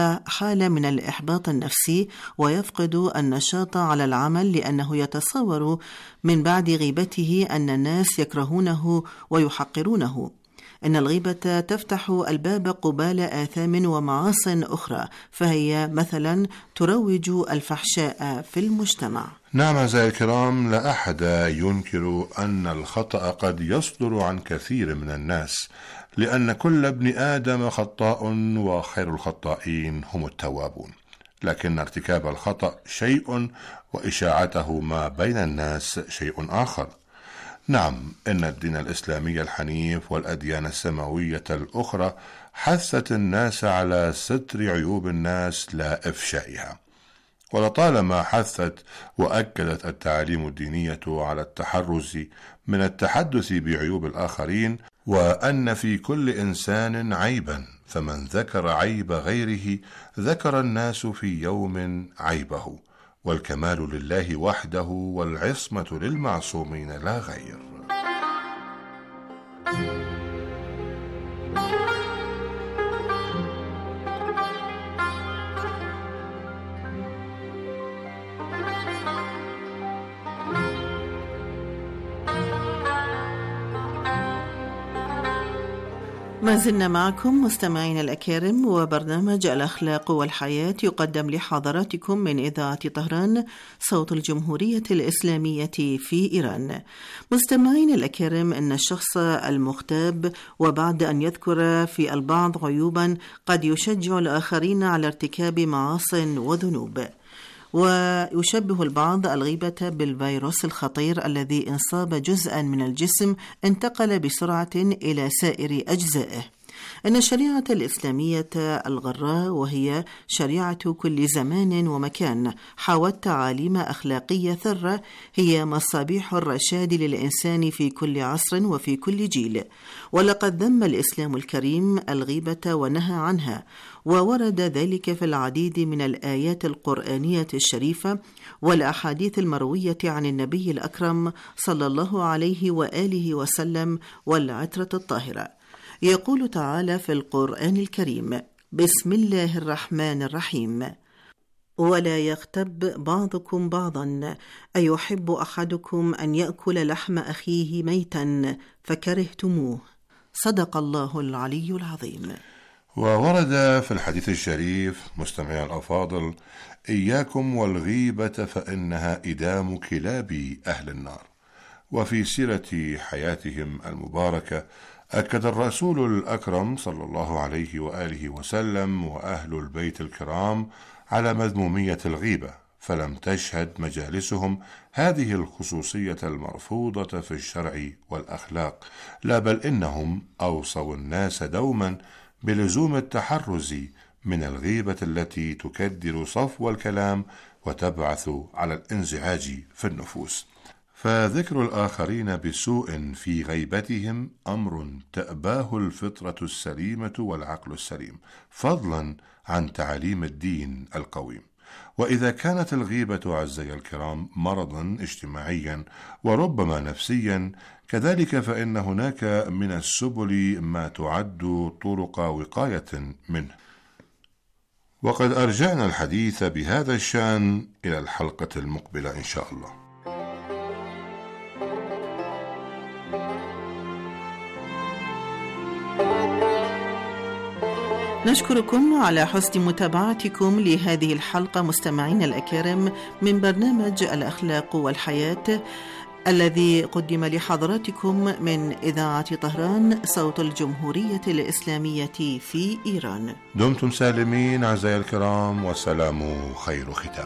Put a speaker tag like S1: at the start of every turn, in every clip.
S1: حالة من الإحباط النفسي ويفقد النشاط على العمل لأنه يتصور من بعد غيبته أن الناس يكرهونه ويحقرونه. إن الغيبة تفتح الباب قبال آثام ومعاصٍ أخرى، فهي مثلا تروج الفحشاء في المجتمع.
S2: نعم أعزائي الكرام، لا أحد ينكر أن الخطأ قد يصدر عن كثير من الناس، لأن كل ابن آدم خطاء وخير الخطائين هم التوابون، لكن ارتكاب الخطأ شيء وإشاعته ما بين الناس شيء آخر. نعم، إن الدين الإسلامي الحنيف والأديان السماوية الأخرى حثت الناس على ستر عيوب الناس لا إفشائها، ولطالما حثت وأكدت التعاليم الدينية على التحرز من التحدث بعيوب الآخرين، وأن في كل إنسان عيبا، فمن ذكر عيب غيره ذكر الناس في يوم عيبه، والكمال لله وحده والعصمة للمعصومين لا غير.
S1: ما زلنا معكم مستمعين الأكارم، وبرنامج الأخلاق والحياة يقدم لحضراتكم من إذاعة طهران صوت الجمهورية الإسلامية في إيران. مستمعين الأكارم، إن الشخص المغتاب وبعد أن يذكر في البعض عيوبا قد يشجع الآخرين على ارتكاب معاصٍ وذنوب، ويشبه البعض الغيبة بالفيروس الخطير الذي إن صاب جزءا من الجسم انتقل بسرعة إلى سائر أجزائه. إن الشريعة الإسلامية الغراء، وهي شريعة كل زمان ومكان، حوت تعاليم أخلاقية ثرة هي مصابيح الرشاد للإنسان في كل عصر وفي كل جيل. ولقد ذم الإسلام الكريم الغيبة ونهى عنها، وورد ذلك في العديد من الآيات القرآنية الشريفة والأحاديث المروية عن النبي الأكرم صلى الله عليه وآله وسلم والعترة الطاهرة. يقول تعالى في القرآن الكريم: بسم الله الرحمن الرحيم: ولا يغتب بعضكم بعضا أيحب أحدكم أن يأكل لحم أخيه ميتا فكرهتموه. صدق الله العلي العظيم.
S2: وورد في الحديث الشريف مستمعي الأفاضل: إياكم والغيبة فإنها إدام كلاب أهل النار. وفي سيرة حياتهم المباركة أكد الرسول الأكرم صلى الله عليه وآله وسلم وأهل البيت الكرام على مذمومية الغيبة، فلم تشهد مجالسهم هذه الخصوصية المرفوضة في الشرع والأخلاق، لا بل إنهم أوصوا الناس دوما بلزوم التحرز من الغيبة التي تكدر صفو الكلام وتبعث على الانزعاج في النفوس. فذكر الآخرين بسوء في غيبتهم أمر تأباه الفطرة السليمة والعقل السليم، فضلا عن تعاليم الدين القويم. وإذا كانت الغيبة أعزائي الكرام مرضا اجتماعيا وربما نفسيا، كذلك فإن هناك من السبل ما تعد طرق وقاية منه. وقد أرجعنا الحديث بهذا الشأن إلى الحلقة المقبلة إن شاء الله.
S1: نشكركم على حسن متابعتكم لهذه الحلقة مستمعين الأكارم من برنامج الأخلاق والحياة الذي قدم لحضراتكم من إذاعة طهران صوت الجمهورية الإسلامية في إيران.
S2: دمتم سالمين أعزائي الكرام، والسلام خير ختام.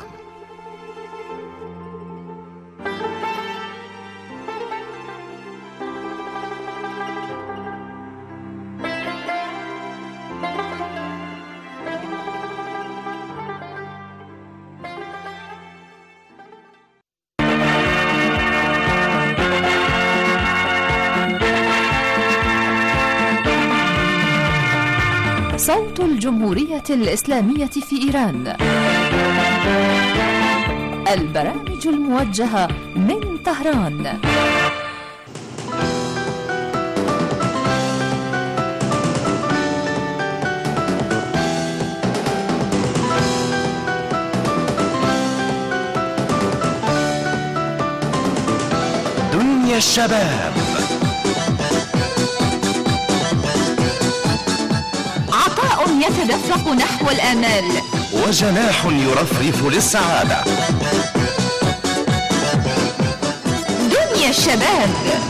S3: صوت الجمهورية الإسلامية في إيران، البرامج الموجهة من طهران.
S4: دنيا الشباب.
S3: عطاء يتدفق نحو الآمال،
S4: وجناح يرفرف للسعادة.
S3: دنيا الشباب.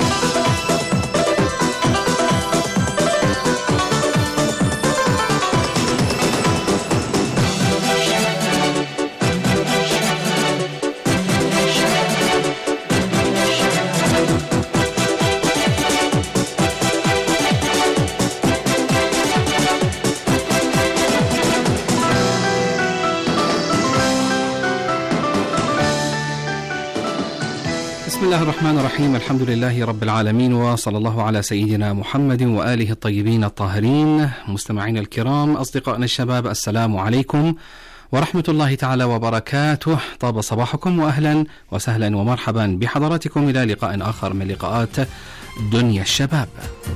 S5: بسم الله الرحمن الرحيم. الحمد لله رب العالمين، وصلى الله على سيدنا محمد وآله الطيبين الطاهرين. مستمعين الكرام، أصدقائنا الشباب، السلام عليكم ورحمة الله تعالى وبركاته. طاب صباحكم، وأهلا وسهلا ومرحبا بحضراتكم إلى لقاء آخر من لقاءات دنيا الشباب.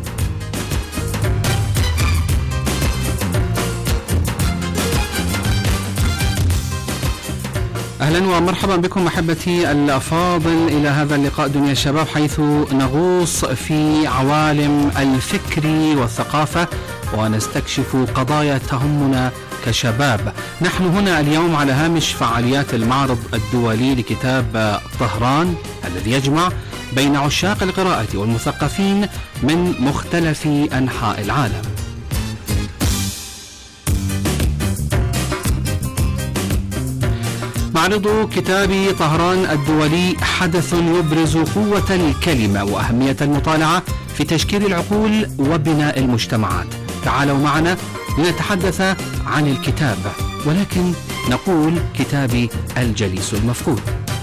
S5: أهلا ومرحبا بكم أحبتي الأفاضل إلى هذا اللقاء دنيا الشباب، حيث نغوص في عوالم الفكر والثقافة ونستكشف قضايا تهمنا كشباب. نحن هنا اليوم على هامش فعاليات المعرض الدولي لكتاب طهران، الذي يجمع بين عشاق القراءة والمثقفين من مختلف أنحاء العالم. معرض كتاب طهران الدولي حدث يبرز قوة الكلمة وأهمية المطالعة في تشكيل العقول وبناء المجتمعات. تعالوا معنا لنتحدث عن الكتاب، ولكن نقول كتابي الجليس المفقود.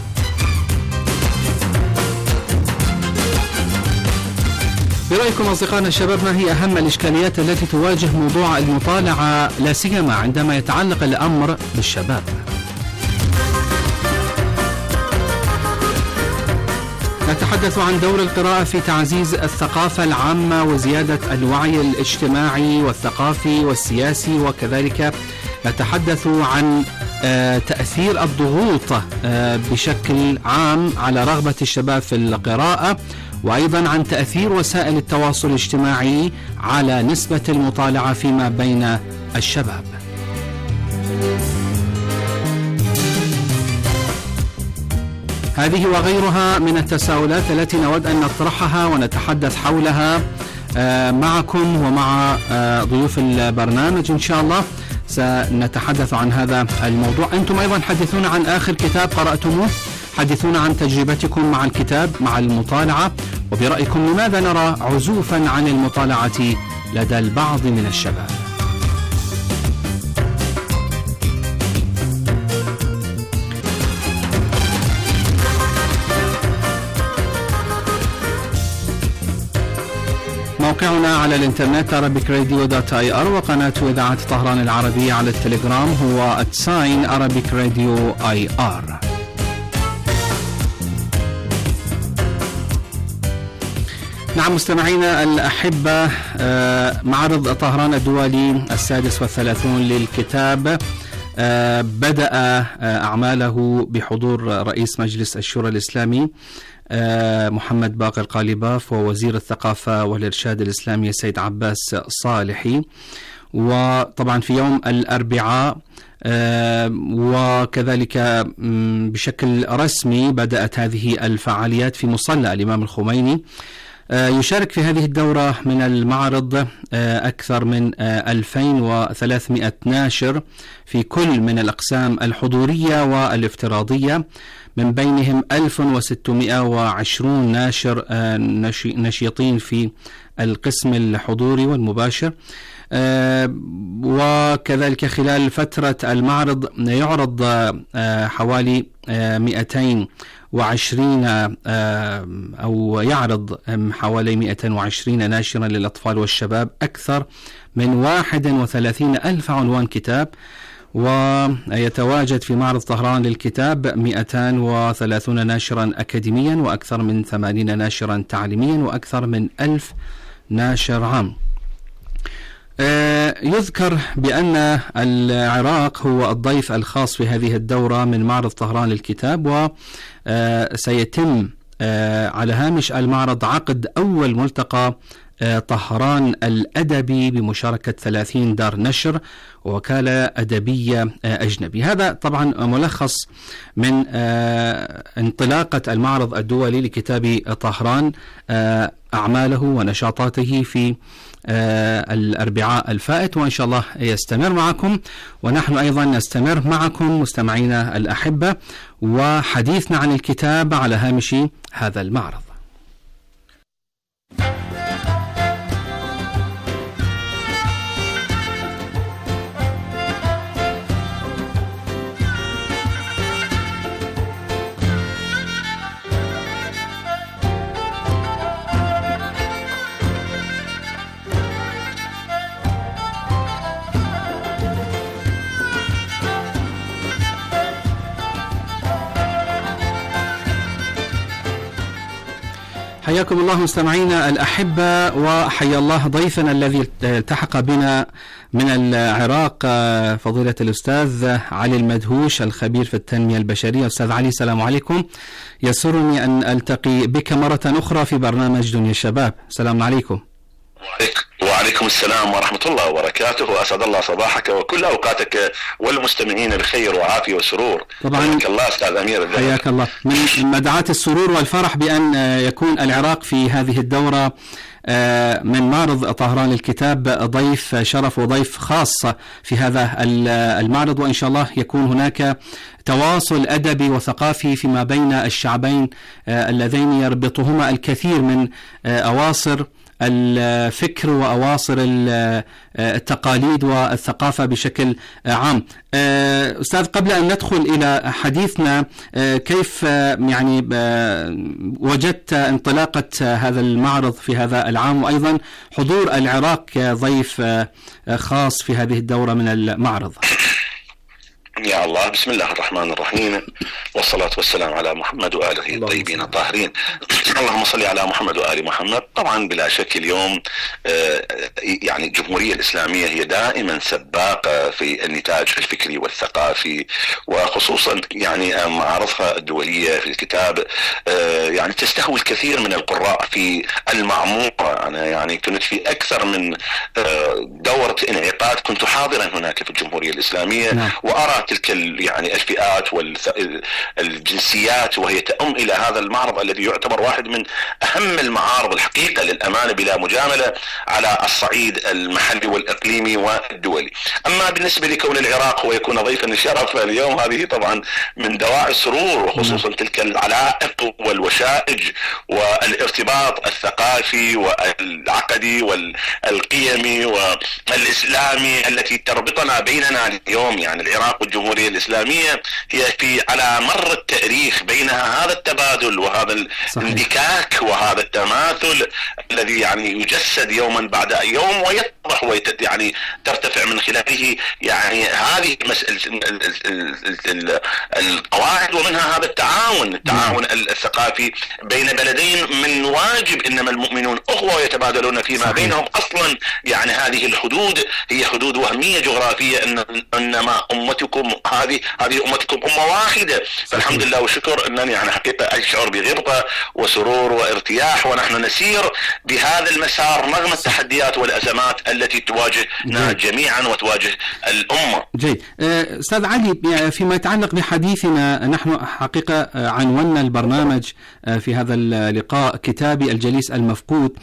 S5: برأيكم أصدقائنا الشباب، ما هي أهم الإشكاليات التي تواجه موضوع المطالعة، لا سيما عندما يتعلق الأمر بالشباب؟ نتحدث عن دور القراءة في تعزيز الثقافة العامة وزيادة الوعي الاجتماعي والثقافي والسياسي، وكذلك نتحدث عن تأثير الضغوط بشكل عام على رغبة الشباب في القراءة، وأيضا عن تأثير وسائل التواصل الاجتماعي على نسبة المطالعة فيما بين الشباب. هذه وغيرها من التساؤلات التي نود أن نطرحها ونتحدث حولها معكم ومع ضيوف البرنامج إن شاء الله. سنتحدث عن هذا الموضوع. أنتم أيضا حدثونا عن آخر كتاب قرأتموه، حدثونا عن تجربتكم مع الكتاب، مع المطالعة، وبرأيكم لماذا نرى عزوفا عن المطالعة لدى البعض من الشباب. موقعنا على الانترنت arabicradio.ir، وقناة إذاعة طهران العربية على التليجرام هو @arabicradio.ir. نعم مستمعينا الأحبة، معرض طهران الدولي 36 للكتاب بدأ أعماله بحضور رئيس مجلس الشورى الإسلامي محمد باقر قالباف، ووزير الثقافة والإرشاد الإسلامي السيد عباس صالحي، وطبعا في يوم الأربعاء وكذلك بشكل رسمي بدأت هذه الفعاليات في مصلى الإمام الخميني. يشارك في هذه الدورة من المعرض أكثر من 2300 ناشر في كل من الأقسام الحضورية والافتراضية، من بينهم 1620 ناشر نشيطين في القسم الحضوري والمباشر. وكذلك خلال فترة المعرض يعرض حوالي 220 أو يعرض حوالي 220 ناشرا للأطفال والشباب، أكثر من 31,000 عنوان كتاب. ويتواجد في معرض طهران للكتاب 230 ناشرا أكاديميا، وأكثر من 80 ناشرا تعليميا، وأكثر من 1000 ناشر عام. يذكر بأن العراق هو الضيف الخاص في هذه الدورة من معرض طهران للكتاب، وسيتم على هامش المعرض عقد أول ملتقى طهران الأدبي بمشاركة 30 دار نشر ووكالة أدبية أجنبي. هذا طبعا ملخص من انطلاقة المعرض الدولي لكتاب طهران، أعماله ونشاطاته في الأربعاء الفائت، وإن شاء الله يستمر معكم، ونحن أيضا نستمر معكم مستمعينا الأحبة وحديثنا عن الكتاب على هامش هذا المعرض. حياكم الله مستمعينا الأحبة، وحيا الله ضيفنا الذي التحق بنا من العراق فضيلة الأستاذ علي المدهوش الخبير في التنمية البشرية. أستاذ علي، السلام عليكم. يسرني أن ألتقي بك مرة أخرى في برنامج دنيا الشباب. السلام عليكم.
S6: وعليكم السلام ورحمة الله وبركاته، وأسعد الله صباحك وكل أوقاتك والمستمعين بخير وعافية وسرور.
S5: طبعا
S6: حياك الله أستاذ أمير.
S5: حياك الله. من مدعاة السرور والفرح بأن يكون العراق في هذه الدورة من معرض طهران للكتاب ضيف شرف وضيف خاص في هذا المعرض، وإن شاء الله يكون هناك تواصل أدبي وثقافي فيما بين الشعبين اللذين يربطهما الكثير من أواصر الفكر وأواصر التقاليد والثقافة بشكل عام. أستاذ، قبل أن ندخل إلى حديثنا، كيف يعني وجدت انطلاقة هذا المعرض في هذا العام، وأيضا حضور العراق كضيف خاص في هذه الدورة من المعرض؟
S6: يا الله، بسم الله الرحمن الرحيم، والصلاة والسلام على محمد وآله الطيبين الطاهرين. اللهم صل على محمد وآل محمد. طبعا بلا شك اليوم يعني الجمهورية الإسلامية هي دائما سباقة في النتاج الفكري والثقافي، وخصوصا يعني معارضها الدولية في الكتاب يعني تستهوي الكثير من القراء في المعمورة. أنا يعني كنت في أكثر من دورة انعقاد كنت حاضرا هناك في الجمهورية الإسلامية، وأرى تلك يعني الفئات والجنسيات وهي تأم إلى هذا المعرض الذي يعتبر واحد من أهم المعارض الحقيقة للأمانة بلا مجاملة على الصعيد المحلي والإقليمي والدولي. أما بالنسبة لكون العراق هو يكون ضيفا الشرف اليوم، هذه طبعا من دواعي السرور، وخصوصا تلك العلائق والوشائج والارتباط الثقافي والعقدي والقيمي والإسلامي التي تربطنا بيننا اليوم. يعني العراق والجمهورية الإسلامية هي في على مر التاريخ بينها هذا التبادل وهذا الاندكاك وهذا التماثل الذي يعني يجسد يوما بعد يوم ويتضح يعني ترتفع من خلاله يعني هذه مسألة القواعد، ومنها هذا التعاون الثقافي بين بلدين من واجب، إنما المؤمنون أخوة يتبادلون فيما بينهم. أصلا يعني هذه الحدود هي حدود وهمية جغرافية، إنما أمتكم هذه أمتكم أمة واحدة. فالحمد لله والشكر أنني يعني حقيقة أشعر بغبطة وسرور وارتياح، ونحن نسير بهذا المسار رغم التحديات والأزمات التي تواجهنا جميعا وتواجه الأمة.
S5: جيد. أستاذ علي، فيما يتعلق بحديثنا، نحن حقيقة عنونا البرنامج في هذا اللقاء كتابي الجليس المفقود.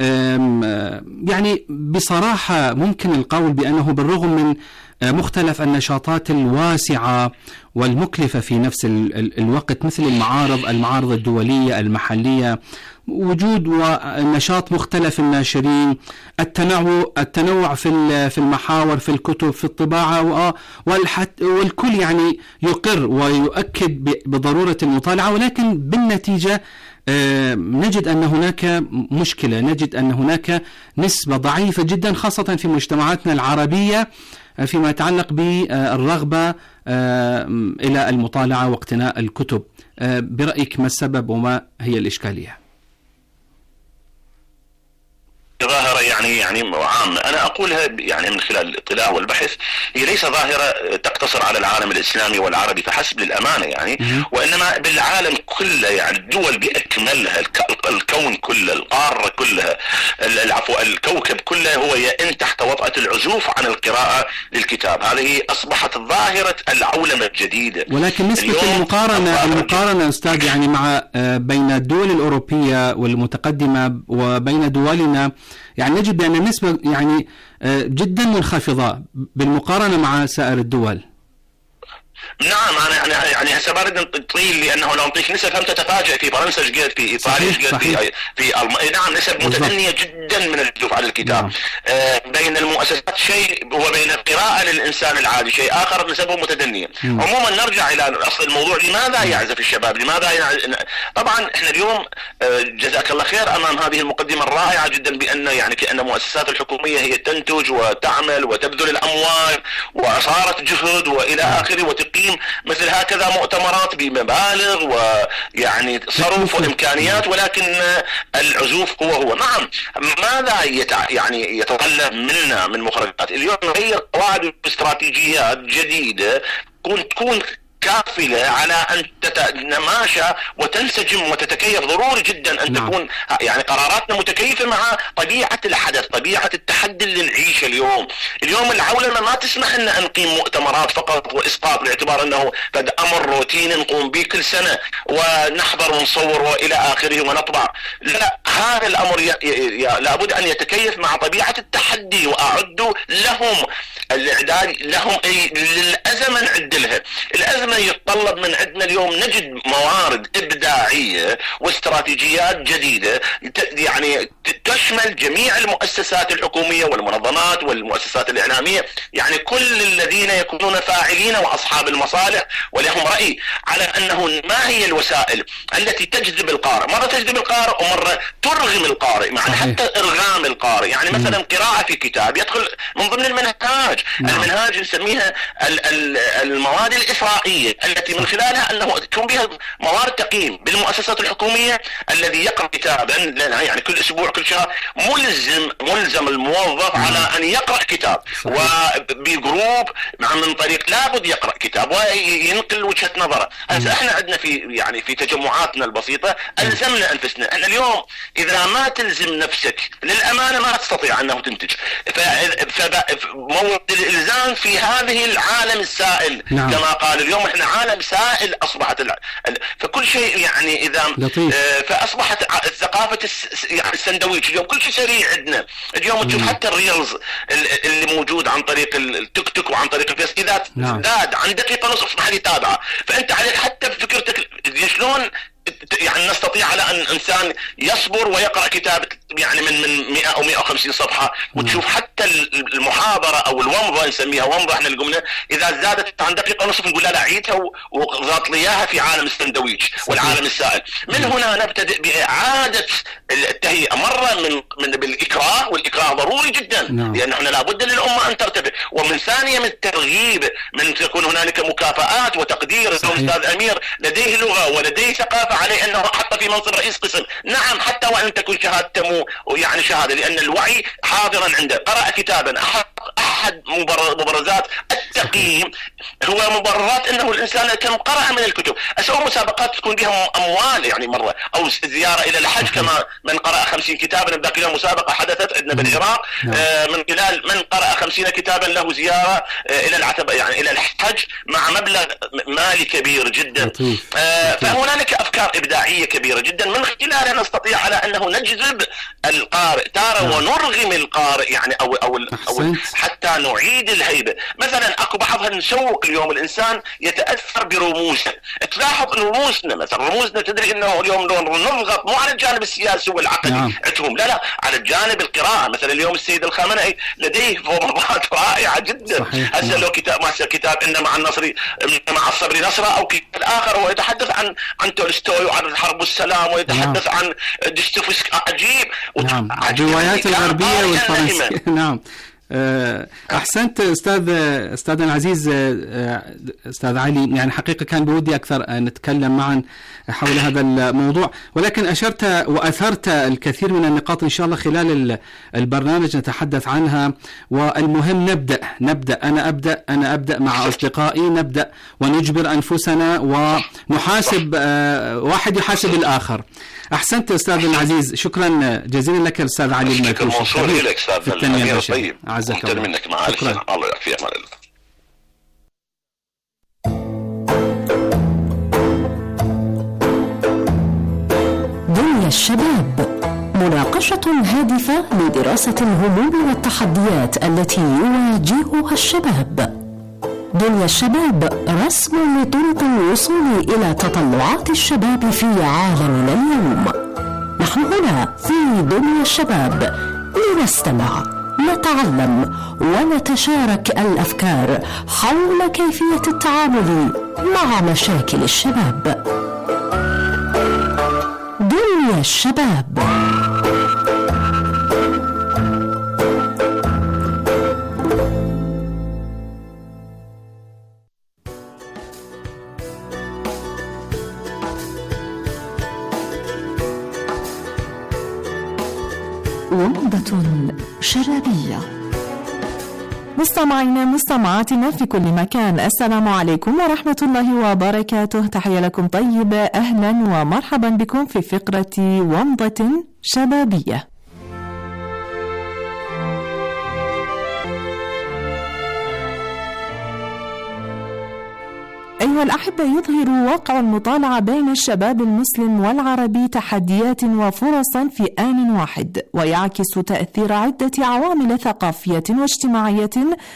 S5: يعني بصراحة ممكن القول بأنه بالرغم من مختلف النشاطات الواسعة والمكلفة في نفس الوقت مثل المعارض الدولية المحلية، وجود ونشاط مختلف الناشرين، التنوع في المحاور، في الكتب، في الطباعة، والكل يعني يقر ويؤكد بضرورة المطالعة، ولكن بالنتيجة نجد أن هناك مشكلة، نجد أن هناك نسبة ضعيفة جدا خاصة في مجتمعاتنا العربية فيما يتعلق بالرغبة إلى المطالعة واقتناء الكتب. برأيك ما السبب وما هي الإشكالية؟
S6: ظاهرة ظاهرة يعني عامة، أنا أقولها يعني من خلال الاطلاع والبحث، هي ليس ظاهرة تقتصر على العالم الإسلامي والعربي فحسب للأمانة يعني، وإنما بالعالم كله، يعني الدول بأكملها، الكون كله، القارة كلها، العفو الكوكب كله هو يئن تحت وطأة العزوف عن القراءة للكتاب. هذه أصبحت ظاهرة العولمة الجديدة.
S5: ولكن نسبة المقارنة أستاذ يعني مع بين الدول الأوروبية والمتقدمة وبين دولنا، يعني نجد بأن النسبة يعني جدا منخفضة بالمقارنة مع سائر الدول.
S6: نعم، أنا يعني هسه بارد طويل، لأنه لو نعطيك نسب هم تتفاجئ. في فرنسا شقد، في إيطاليا شقد، في نعم نسب متدنية جدا من الجزوف على الكتاب. بين المؤسسات شيء، وبين القراءة للإنسان العادي شيء آخر، نسبه متدنية. عموما نرجع إلى أصل الموضوع، لماذا يعزف الشباب؟ لماذا طبعا إحنا اليوم جزاك الله خير أمام هذه المقدمة الرائعة جدا، بأن يعني كأن المؤسسات الحكومية هي تنتج وتعمل وتبذل الأموال وصارت جهد وإلى آخره، وتقيم مثل هكذا مؤتمرات بمبالغ ويعني صرف وإمكانيات، ولكن العزوف هو نعم. ماذا يعني يتطلب منا من مخرجات اليوم؟ نغير قواعد واستراتيجيات جديدة تكون كافلة على أن تتماشى وتنسجم وتتكيف. ضروري جدا أن تكون يعني قراراتنا متكيفة مع طبيعة الحدث، طبيعة التحدي اللي نعيشه اليوم العولمة ما تسمح لنا أن نقيم مؤتمرات فقط وإسقاط، باعتبار أنه قد أمر روتيني نقوم به كل سنة ونحضر ونصور وإلى آخره ونطبع. لا، هذا الأمر لابد أن يتكيف مع طبيعة التحدي، وأعد لهم الإعداد لهم للأزمة نعدلها. الأزمة يتطلب من عندنا اليوم نجد موارد إبداعية واستراتيجيات جديدة يعني تشمل جميع المؤسسات الحكومية والمنظمات والمؤسسات الإعلامية، يعني كل الذين يكونون فاعلين وأصحاب المصالح ولهم رأي على أنه ما هي الوسائل التي تجذب القارئ. مرة تجذب القارئ ومرة ترغم القارئ، معنى حتى إرغام القارئ. يعني مثلا قراءة في كتاب يدخل من ضمن المنهاج. المنهاج نسميها المواد الإسرائيلية التي من خلالها أنه تكون بها موارد تقييم. بالمؤسسات الحكومية الذي يقرأ كتابا يعني كل أسبوع كل شهر ملزم الموظف على أن يقرأ كتاب، وبجروب من طريق لابد يقرأ كتاب وينقل وجهة نظره. احنا عندنا في تجمعاتنا البسيطة ألزمنا أنفسنا. احنا اليوم إذا ما تلزم نفسك للأمانة ما تستطيع أنه تنتج. فموضوع الإلزام في هذه العالم السائل كما قال اليوم، احنا عالم سائل أصبحت فكل شيء يعني إذا فأصبحت ثقافة يعني السندويش. اليوم كل شيء سريع عندنا. اليوم تشوف حتى الريلز اللي موجود عن طريق التيك توك وعن طريق الفيس، إذا زاد عن دقيقة ونصف اسمح لي تابعه. فأنت عليك حتى بفكرتك شلون يعني نستطيع على أن إنسان يصبر ويقرأ كتاب يعني من 100 أو 150 صفحة، وتشوف حتى المحاضرة أو الومضة نسميها ومضة احنا اللي قلنا، إذا زادت عن دقيقة ونصف نقول لا عيدها وضغط لي إياها في عالم السندويش والعالم السائل. من هنا نبتدئ بإعادة التهيئة، مرة من بالإكراه، والإكراه ضروري جدا لأن احنا لابد للأمة أن ترتبط، ومن ثانية من الترغيب، من تكون هنالك مكافآت وتقدير. الأستاذ أمير لديه لغة ولديه ثقافة، عليه أنه حتى في منصب رئيس قسم، نعم حتى وأن تكون شهادته يعني شهادة، لأن الوعي حاضرا عنده. قرأ كتابا، أحد مبرزات التقييم هو مبررات أنه الإنسان كم قرأ من الكتب. أسوأ مسابقات تكون بها أموال يعني مرة، أو زيارة إلى الحج كما من قرأ 50 كتابا. نبدأ كلها مسابقة حدثت عندنا بالعراق من خلال من قرأ 50 كتابا له زيارة إلى العتبة يعني إلى الحج مع مبلغ مالي كبير جدا. فهنالك أفكار إبداعية كبيرة جدا من خلالها نستطيع على أنه نجذب القارئ تارة ونرغم القارئ يعني أو حتى نعيد الهيبة. مثلا أكو بعضها نسوق اليوم الإنسان يتأثر برموزه. تلاحظ رموزنا مثلا، رموزنا تدري أنه اليوم نضغط مو على الجانب السياسي والعقدي عندهم، لا على الجانب القراءة. مثلا اليوم السيد الخامنئي لديه فوضات رائعة جدا. هسه لو كتاب إن مع النصر مع الصبر نصرة، أو كتاب آخر هو يتحدث عن تولستوي وعن الحرب والسلام، ويتحدث عن ديستوفسكي. عجيب.
S5: الروايات الغربية والفرنسية. أحسنت أستاذنا العزيز أستاذ علي. يعني حقيقة كان بودي أكثر أن نتكلم معا حول هذا الموضوع، ولكن أشرت وأثرت الكثير من النقاط إن شاء الله خلال البرنامج نتحدث عنها. والمهم نبدأ أنا أبدأ مع أصدقائي، نبدأ ونجبر أنفسنا ونحاسب، واحد يحاسب الآخر. أحسنت أستاذ العزيز، شكرا جزيلا لك أستاذ علي الملكوش.
S6: شكرا موصول لك أستاذ الأمير الطيب،
S5: أعزك الله.
S6: منك مع
S5: شكرا.
S6: الله يعافيك.
S7: دنيا الشباب، مناقشة هادفة لدراسة الهموم والتحديات التي يواجهها الشباب. دنيا الشباب رسم لطرق الوصول إلى تطلعات الشباب في عالمنا اليوم. نحن هنا في دنيا الشباب لنستمع، نتعلم ونتشارك الأفكار حول كيفية التعامل مع مشاكل الشباب. دنيا الشباب. ومضة شبابية.
S8: مستمعينا مستمعاتنا في كل مكان، السلام عليكم ورحمة الله وبركاته. تحية لكم طيبة، أهلا ومرحبا بكم في فقرة ومضة شبابية. أيها الأحبة، يظهر واقع المطالعة بين الشباب المسلم والعربي تحديات وفرصا في آن واحد، ويعكس تأثير عدة عوامل ثقافية واجتماعية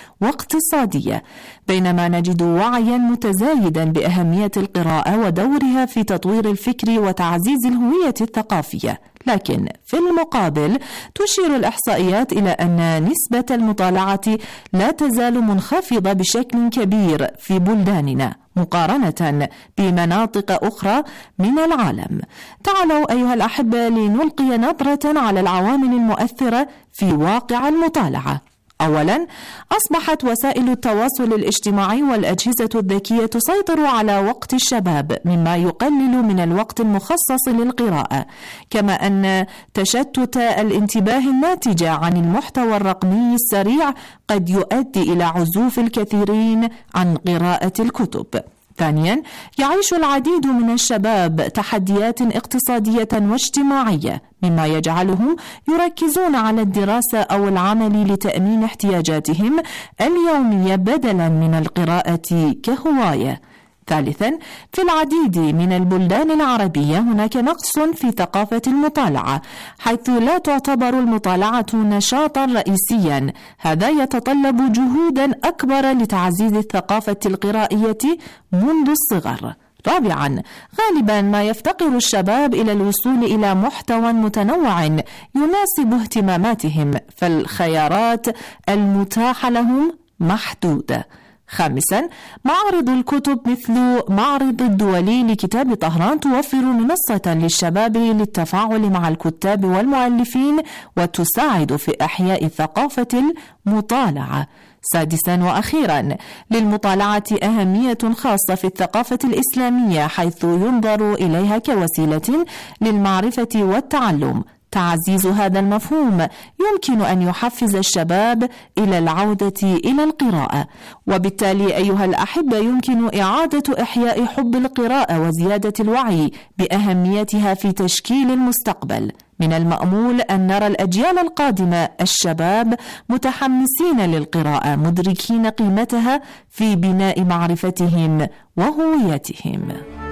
S8: واقتصادية، بينما نجد وعيا متزايدا بأهمية القراءة ودورها في تطوير الفكر وتعزيز الهوية الثقافية. لكن في المقابل تشير الإحصائيات إلى أن نسبة المطالعة لا تزال منخفضة بشكل كبير في بلداننا مقارنة بمناطق أخرى من العالم. تعالوا أيها الأحبة لنلقي نظرة على العوامل المؤثرة في واقع المطالعة. أولا، أصبحت وسائل التواصل الاجتماعي والأجهزة الذكية تسيطر على وقت الشباب، مما يقلل من الوقت المخصص للقراءة، كما أن تشتت الانتباه الناتج عن المحتوى الرقمي السريع قد يؤدي إلى عزوف الكثيرين عن قراءة الكتب. ثانيا، يعيش العديد من الشباب تحديات اقتصادية واجتماعية، مما يجعلهم يركزون على الدراسة أو العمل لتأمين احتياجاتهم اليومية بدلا من القراءة كهواية. ثالثا، في العديد من البلدان العربية هناك نقص في ثقافة المطالعة، حيث لا تعتبر المطالعة نشاطا رئيسيا. هذا يتطلب جهودا أكبر لتعزيز الثقافة القرائية منذ الصغر. رابعا، غالبا ما يفتقر الشباب إلى الوصول إلى محتوى متنوع يناسب اهتماماتهم، فالخيارات المتاحة لهم محدودة. خامسا، معارض الكتب مثل معرض الدولي لكتاب طهران توفر منصة للشباب للتفاعل مع الكتاب والمؤلفين وتساعد في إحياء ثقافة المطالعة. سادسا وأخيرا، للمطالعة أهمية خاصة في الثقافة الإسلامية، حيث ينظر إليها كوسيلة للمعرفة والتعلم. تعزيز هذا المفهوم يمكن أن يحفز الشباب إلى العودة إلى القراءة، وبالتالي أيها الأحبة يمكن إعادة إحياء حب القراءة وزيادة الوعي بأهميتها في تشكيل المستقبل. من المأمول أن نرى الأجيال القادمة الشباب متحمسين للقراءة، مدركين قيمتها في بناء معرفتهم وهويتهم.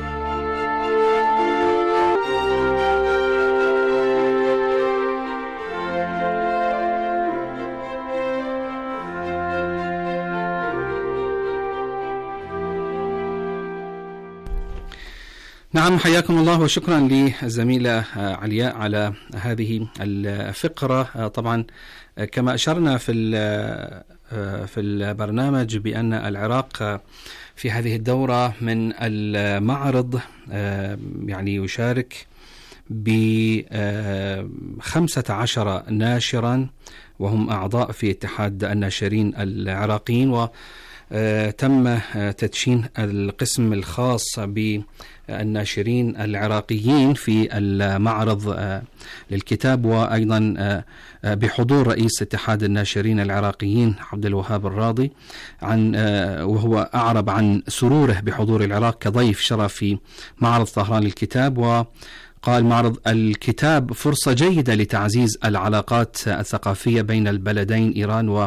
S5: نعم، حياكم الله وشكرا للزميلة علياء على هذه الفقرة. طبعا كما أشرنا في البرنامج بأن العراق في هذه الدورة من المعرض يعني يشارك ب15 ناشرا وهم أعضاء في اتحاد الناشرين العراقيين، وتم تدشين القسم الخاص بالناشرين العراقيين في المعرض للكتاب، وأيضا بحضور رئيس اتحاد الناشرين العراقيين عبد الوهاب الراضي، وهو أعرب عن سروره بحضور العراق كضيف شرف في معرض طهران للكتاب، وقال: معرض الكتاب فرصة جيدة لتعزيز العلاقات الثقافية بين البلدين إيران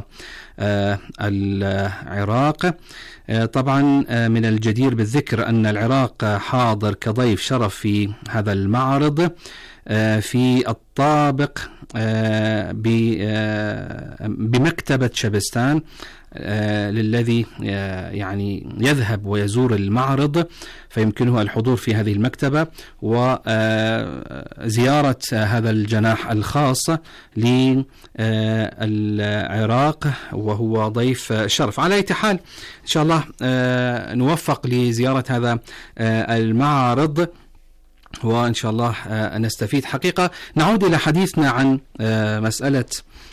S5: والعراق. طبعا من الجدير بالذكر أن العراق حاضر كضيف شرف في هذا المعرض في الطابق بمكتبة شبستان، للذي يعني يذهب ويزور المعرض فيمكنه الحضور في هذه المكتبة وزيارة هذا الجناح الخاص للعراق وهو ضيف شرف. على أي حال إن شاء الله نوفق لزيارة هذا المعرض، وإن شاء الله نستفيد. حقيقة نعود إلى حديثنا عن مسألة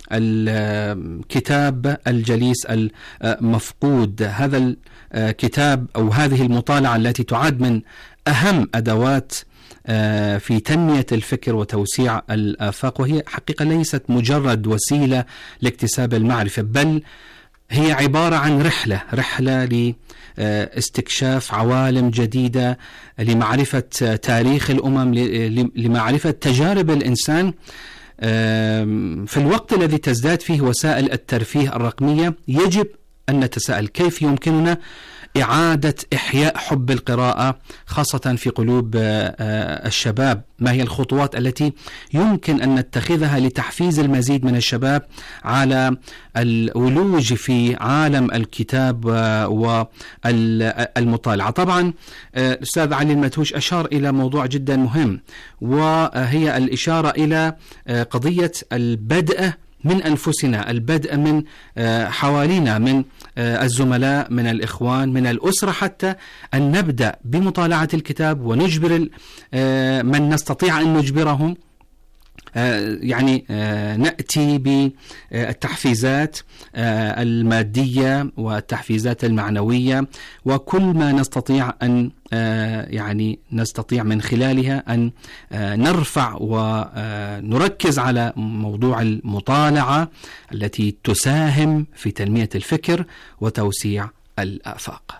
S5: الكتاب الجليس المفقود. هذا الكتاب أو هذه المطالعة التي تعد من أهم أدوات في تنمية الفكر وتوسيع الآفاق، وهي حقيقة ليست مجرد وسيلة لاكتساب المعرفة، بل هي عبارة عن رحلة لاستكشاف عوالم جديدة، لمعرفة تاريخ الأمم، لمعرفة تجارب الإنسان. في الوقت الذي تزداد فيه وسائل الترفيه الرقمية يجب أن نتساءل كيف يمكننا إعادة إحياء حب القراءة خاصة في قلوب الشباب. ما هي الخطوات التي يمكن أن نتخذها لتحفيز المزيد من الشباب على الولوج في عالم الكتاب والمطالعة؟ طبعا الأستاذ علي المدهوش أشار إلى موضوع جدا مهم، وهي الإشارة إلى قضية البدء من أنفسنا، البدء من حوالينا، من الزملاء، من الإخوان، من الأسرة، حتى أن نبدأ بمطالعة الكتاب ونجبر من نستطيع أن نجبرهم. يعني نأتي بالتحفيزات المادية والتحفيزات المعنوية وكل ما نستطيع أن يعني نستطيع من خلالها أن نرفع ونركز على موضوع المطالعة التي تساهم في تنمية الفكر وتوسيع الآفاق.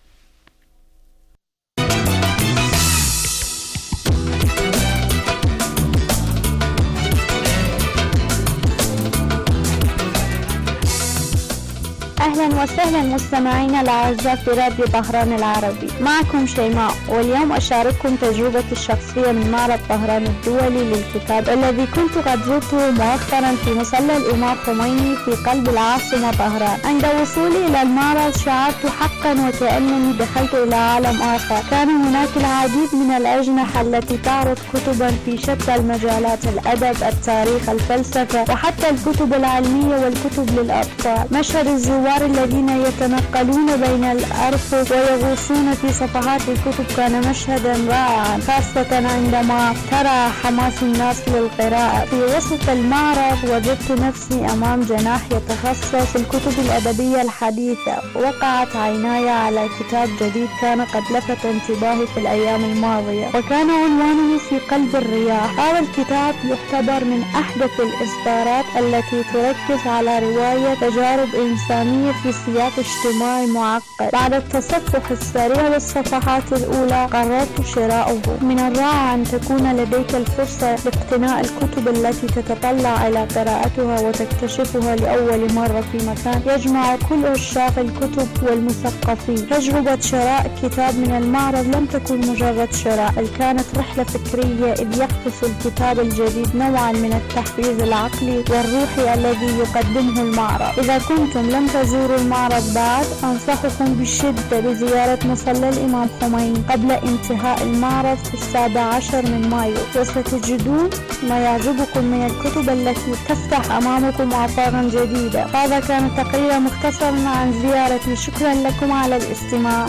S9: أهلا وسهلا مستمعينا الأعزاء في راديو طهران العربي، معكم شيماء، واليوم أشارككم تجربتي الشخصية من معرض طهران الدولي للكتاب الذي كنت قد زرته مؤخرا في مصلى الإمام خميني في قلب العاصمة طهران. عند وصولي إلى المعرض شعرت حقا وكأنني دخلت إلى عالم آخر. كان هناك العديد من الأجنحة التي تعرض كتبا في شتى المجالات: الأدب، التاريخ، الفلسفة، وحتى الكتب العلمية والكتب للأطفال. مشهد الزوار الذين يتنقلون بين الأرفف ويغوصون في صفحات الكتب كان مشهدا رائعا، خاصة عندما ترى حماس الناس للقراءة. في وسط المعرض وجدت نفسي أمام جناح يتخصص في الكتب الأدبية الحديثة. وقعت عيناي على كتاب جديد كان قد لفت انتباهي في الأيام الماضية، وكان عنوانه في قلب الرياح. هذا الكتاب يعتبر من أحدث الإصدارات التي تركز على رواية تجارب إنسانية في سياق اجتماعي معقد. بعد التصفح السريع للصفحات الأولى قررت شراؤه. من الرائع أن تكون لديك الفرصة لاقتناء الكتب التي تتطلع إلى قراءتها وتكتشفها لأول مرة في مكان يجمع كل عشاق الكتب والمثقفين. تجربة شراء كتاب من المعرض لم تكن مجرد شراء، بل كانت رحلة فكرية، إذ يقف الكتاب الجديد نوعا من التحفيز العقلي والروحي الذي يقدمه المعرض. إذا كنتم لم تزوروا المعرض بعد، أنصحكم بشدة بزيارة مصلى الإمام خميني قبل انتهاء المعرض في 17 من مايو، وستجدون ما يعجبكم من الكتب التي تفتح أمامكم آفاقا جديدة. هذا كان تقرير مختصر عن زيارتي. شكرا لكم على الاستماع.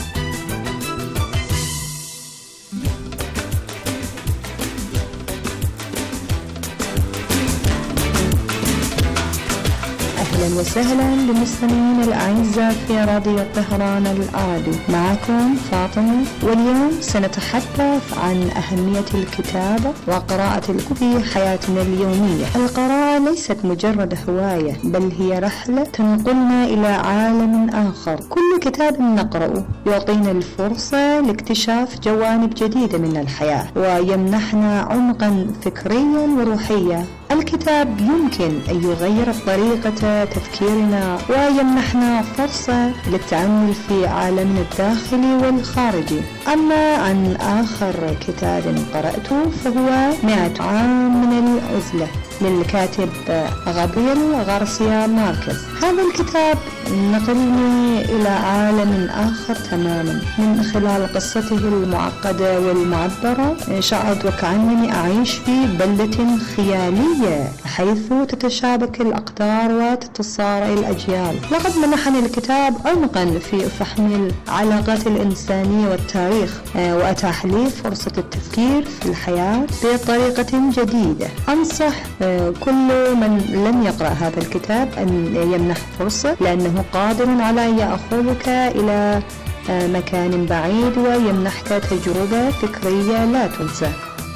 S10: أهلا وسهلا بمستمعين الأعزاء في راديو طهران العربي. معكم فاطمة، واليوم سنتحدث عن أهمية الكتابة وقراءة الكتب في حياتنا اليومية. القراءة ليست مجرد هواية، بل هي رحلة تنقلنا إلى عالم آخر. كل كتاب نقرأه يعطينا الفرصة لاكتشاف جوانب جديدة من الحياة، ويمنحنا عمقا فكريا وروحيا. الكتاب يمكن أن يغير طريقة تفكيرنا ويمنحنا فرصة للتأمل في عالمنا الداخلي والخارجي. أما عن آخر كتاب قرأته فهو 100 عام من العزلة للكاتب غابرييل غارسيا ماركيز. هذا الكتاب نقلني إلى عالم آخر تماما من خلال قصته المعقدة والمعبرة. شعرت وكأنني أعيش في بلدة خيالية حيث تتشابك الأقدار وتتصارع الأجيال. لقد منحني الكتاب عمقا في فهم العلاقات الإنسانية والتاريخ، وأتاح لي فرصة التفكير في الحياة بطريقة جديدة. أنصح كل من لم يقرأ هذا الكتاب أن يمنح فرصة، لأنه قادر على أن يأخذك إلى مكان بعيد ويمنحك تجربة فكرية لا تنسى.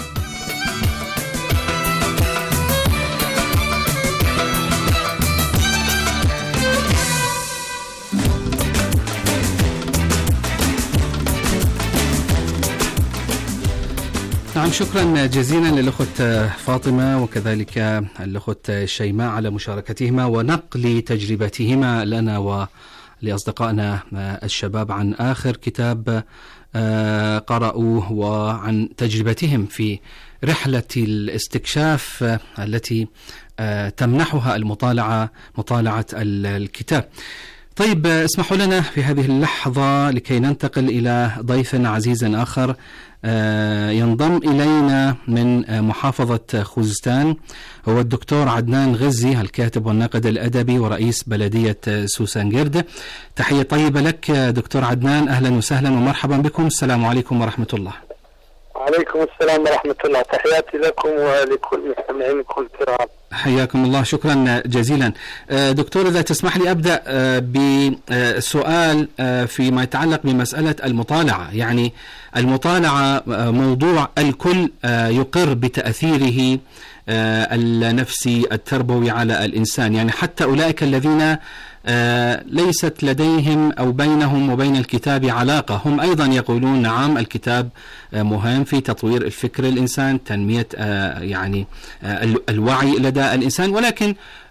S5: نعم، شكرا جزيلا للأخت فاطمة وكذلك الأخت شيماء على مشاركتهما ونقل تجربتهما لنا ولأصدقائنا الشباب عن آخر كتاب قرأوه وعن تجربتهم في رحلة الاستكشاف التي تمنحها مطالعة الكتاب. طيب، اسمحوا لنا في هذه اللحظة لكي ننتقل إلى ضيف عزيز آخر ينضم إلينا من محافظة خوزستان، هو الدكتور عدنان غزي، الكاتب والناقد الأدبي ورئيس بلدية سوسنجرد. تحية طيبة لك دكتور عدنان، أهلا وسهلا ومرحبا بكم. السلام عليكم ورحمة الله.
S11: وعليكم السلام ورحمة الله. تحياتي لكم ولكل مستمعينكم الكرام.
S5: حياكم الله، شكرا جزيلا. دكتور، إذا تسمح لي أبدأ بسؤال فيما يتعلق بمسألة المطالعة. يعني المطالعة موضوع الكل يقر بتأثيره النفسي التربوي على الإنسان، يعني حتى أولئك الذين ليست لديهم أو بينهم وبين الكتاب علاقة هم أيضا يقولون نعم الكتاب مهم في تطوير الفكر الإنسان، تنمية يعني الوعي لدى الإنسان، ولكن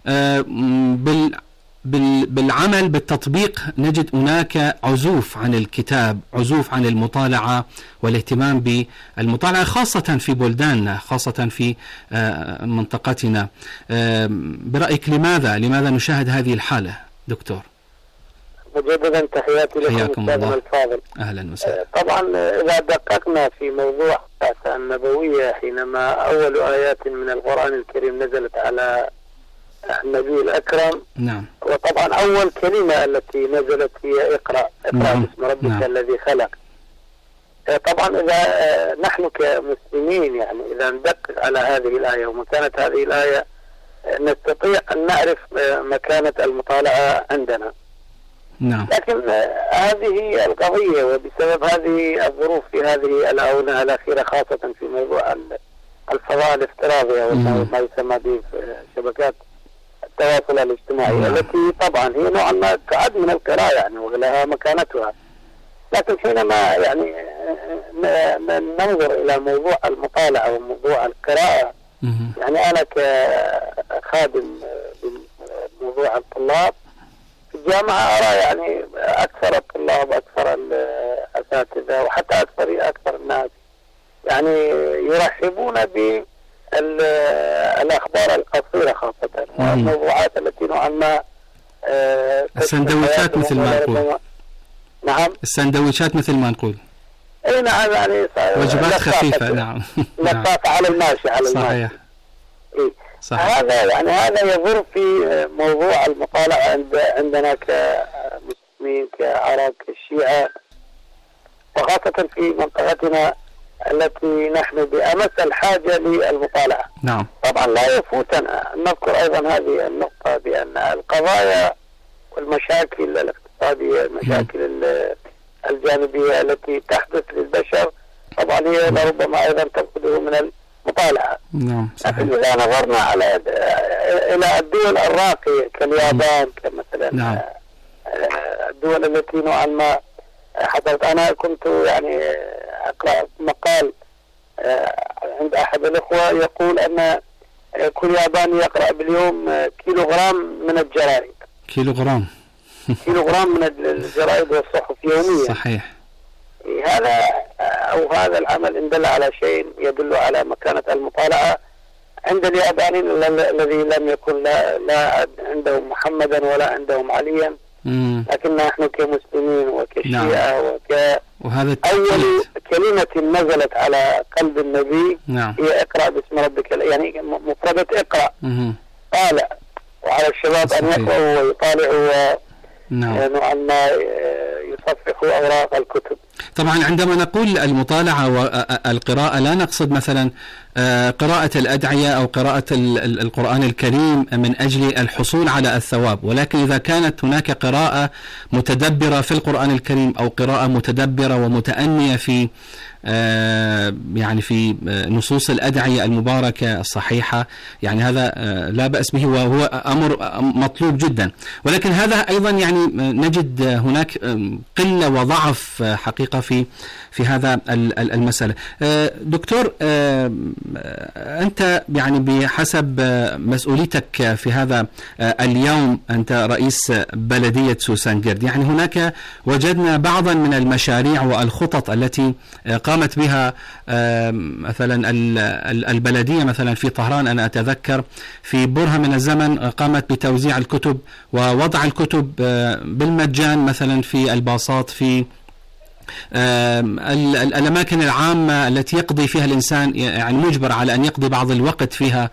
S5: بالعمل بالتطبيق نجد هناك عزوف عن الكتاب، عزوف عن المطالعة والاهتمام بالمطالعة، خاصة في بلداننا، خاصة في منطقتنا. برأيك لماذا نشاهد هذه الحالة دكتور؟
S11: مجددا تحياتي لكم أستاذنا الفاضل.
S5: أهلا وسهلا.
S11: طبعا إذا دققنا في موضوع البعثة النبوية، حينما أول آيات من القرآن الكريم نزلت على النبي الأكرم،
S5: نعم،
S11: وطبعا أول كلمة التي نزلت هي اقرأ باسم ربك الذي خلق. طبعا إذا نحن كمسلمين يعني إذا ندقق على هذه الآية ومكانة هذه الآية نستطيع أن نعرف مكانة المطالعة عندنا.
S5: نعم.
S11: لكن هذه القضية وبسبب هذه الظروف في هذه الآونة الأخيرة، خاصة في موضوع الفضاء الافتراضي أو ما يسمى بشبكات التواصل الاجتماعي، التي طبعا هي نوعا ما تعد من القراءة يعني ولها مكانتها. لكن حينما يعني ننظر إلى موضوع المطالعة وموضوع القراءة، يعني أنا كخادم بموضوع الطلاب في الجامعة أرى يعني أكثر الطلاب، أكثر الأساتذة وحتى أكثر الناس يعني يرحبون بالأخبار القصيرة، خاصة والموضوعات التي نوعا ما
S5: السندويشات مثل ما نقول.
S11: نعم،
S5: السندويشات مثل ما نقول.
S11: اي نعم، يعني
S5: وجبات خفيفة. نعم،
S11: لطافة على الماشي، على
S5: صحيح.
S11: الماشي. هذا يضر في موضوع المطالعة عندنا كمسلمين، كعرب، كالشيعة، وخاصة في منطقتنا التي نحن بأمس الحاجة للمطالعة.
S5: نعم.
S11: طبعا لا يفوتنا أن نذكر أيضا هذه النقطة، بأن القضايا والمشاكل الاقتصادية، المشاكل الجانبية التي تحدث للبشر طبعا هي لربما أيضا تأخذه من المطالعة.
S5: نعم صحيح.
S11: لكن إذا نظرنا إلى الدول الراقية كاليابان كمثلا،
S5: نعم.
S11: الدول التي نوعا ما حضرت، أنا كنت يعني أقرأ مقال عند أحد الأخوة يقول أن كل ياباني يقرأ باليوم كيلوغرام من الجرائد.
S5: كيلوغرام
S11: من الجرائد والصحف يوميا.
S5: صحيح.
S11: هذا العمل إن دل على شيء يدل على مكانة المطالعة عند اليابانيين الذي لم يكن لا عندهم محمدا ولا عندهم عليا، لكن نحن كمسلمين وكشيعة
S5: وهذا
S11: أول كلمة نزلت على قلب النبي هي اقرأ باسم ربك، يعني مفردة اقرأ. قال وعلى الشباب أن يقرأوا ويطالعوا نوعا ما يصفحوا أوراق الكتب.
S5: طبعا عندما نقول المطالعة والقراءة لا نقصد مثلا قراءة الأدعية أو قراءة القرآن الكريم من أجل الحصول على الثواب، ولكن إذا كانت هناك قراءة متدبرة في القرآن الكريم أو قراءة متدبرة ومتأنية في يعني في نصوص الأدعية المباركة الصحيحة، يعني هذا لا بأس به وهو أمر مطلوب جدا. ولكن هذا أيضا يعني نجد هناك قلة وضعف حقيقة في هذا المسألة. دكتور، أنت يعني بحسب مسؤوليتك في هذا اليوم أنت رئيس بلدية سوسنجرد، يعني هناك وجدنا بعضا من المشاريع والخطط التي قامت بها مثلا البلدية مثلا في طهران. أنا أتذكر في برهة من الزمن قامت بتوزيع الكتب ووضع الكتب بالمجان مثلا في الباصات في الأماكن العامة التي يقضي فيها الإنسان، يعني مجبر على أن يقضي بعض الوقت فيها.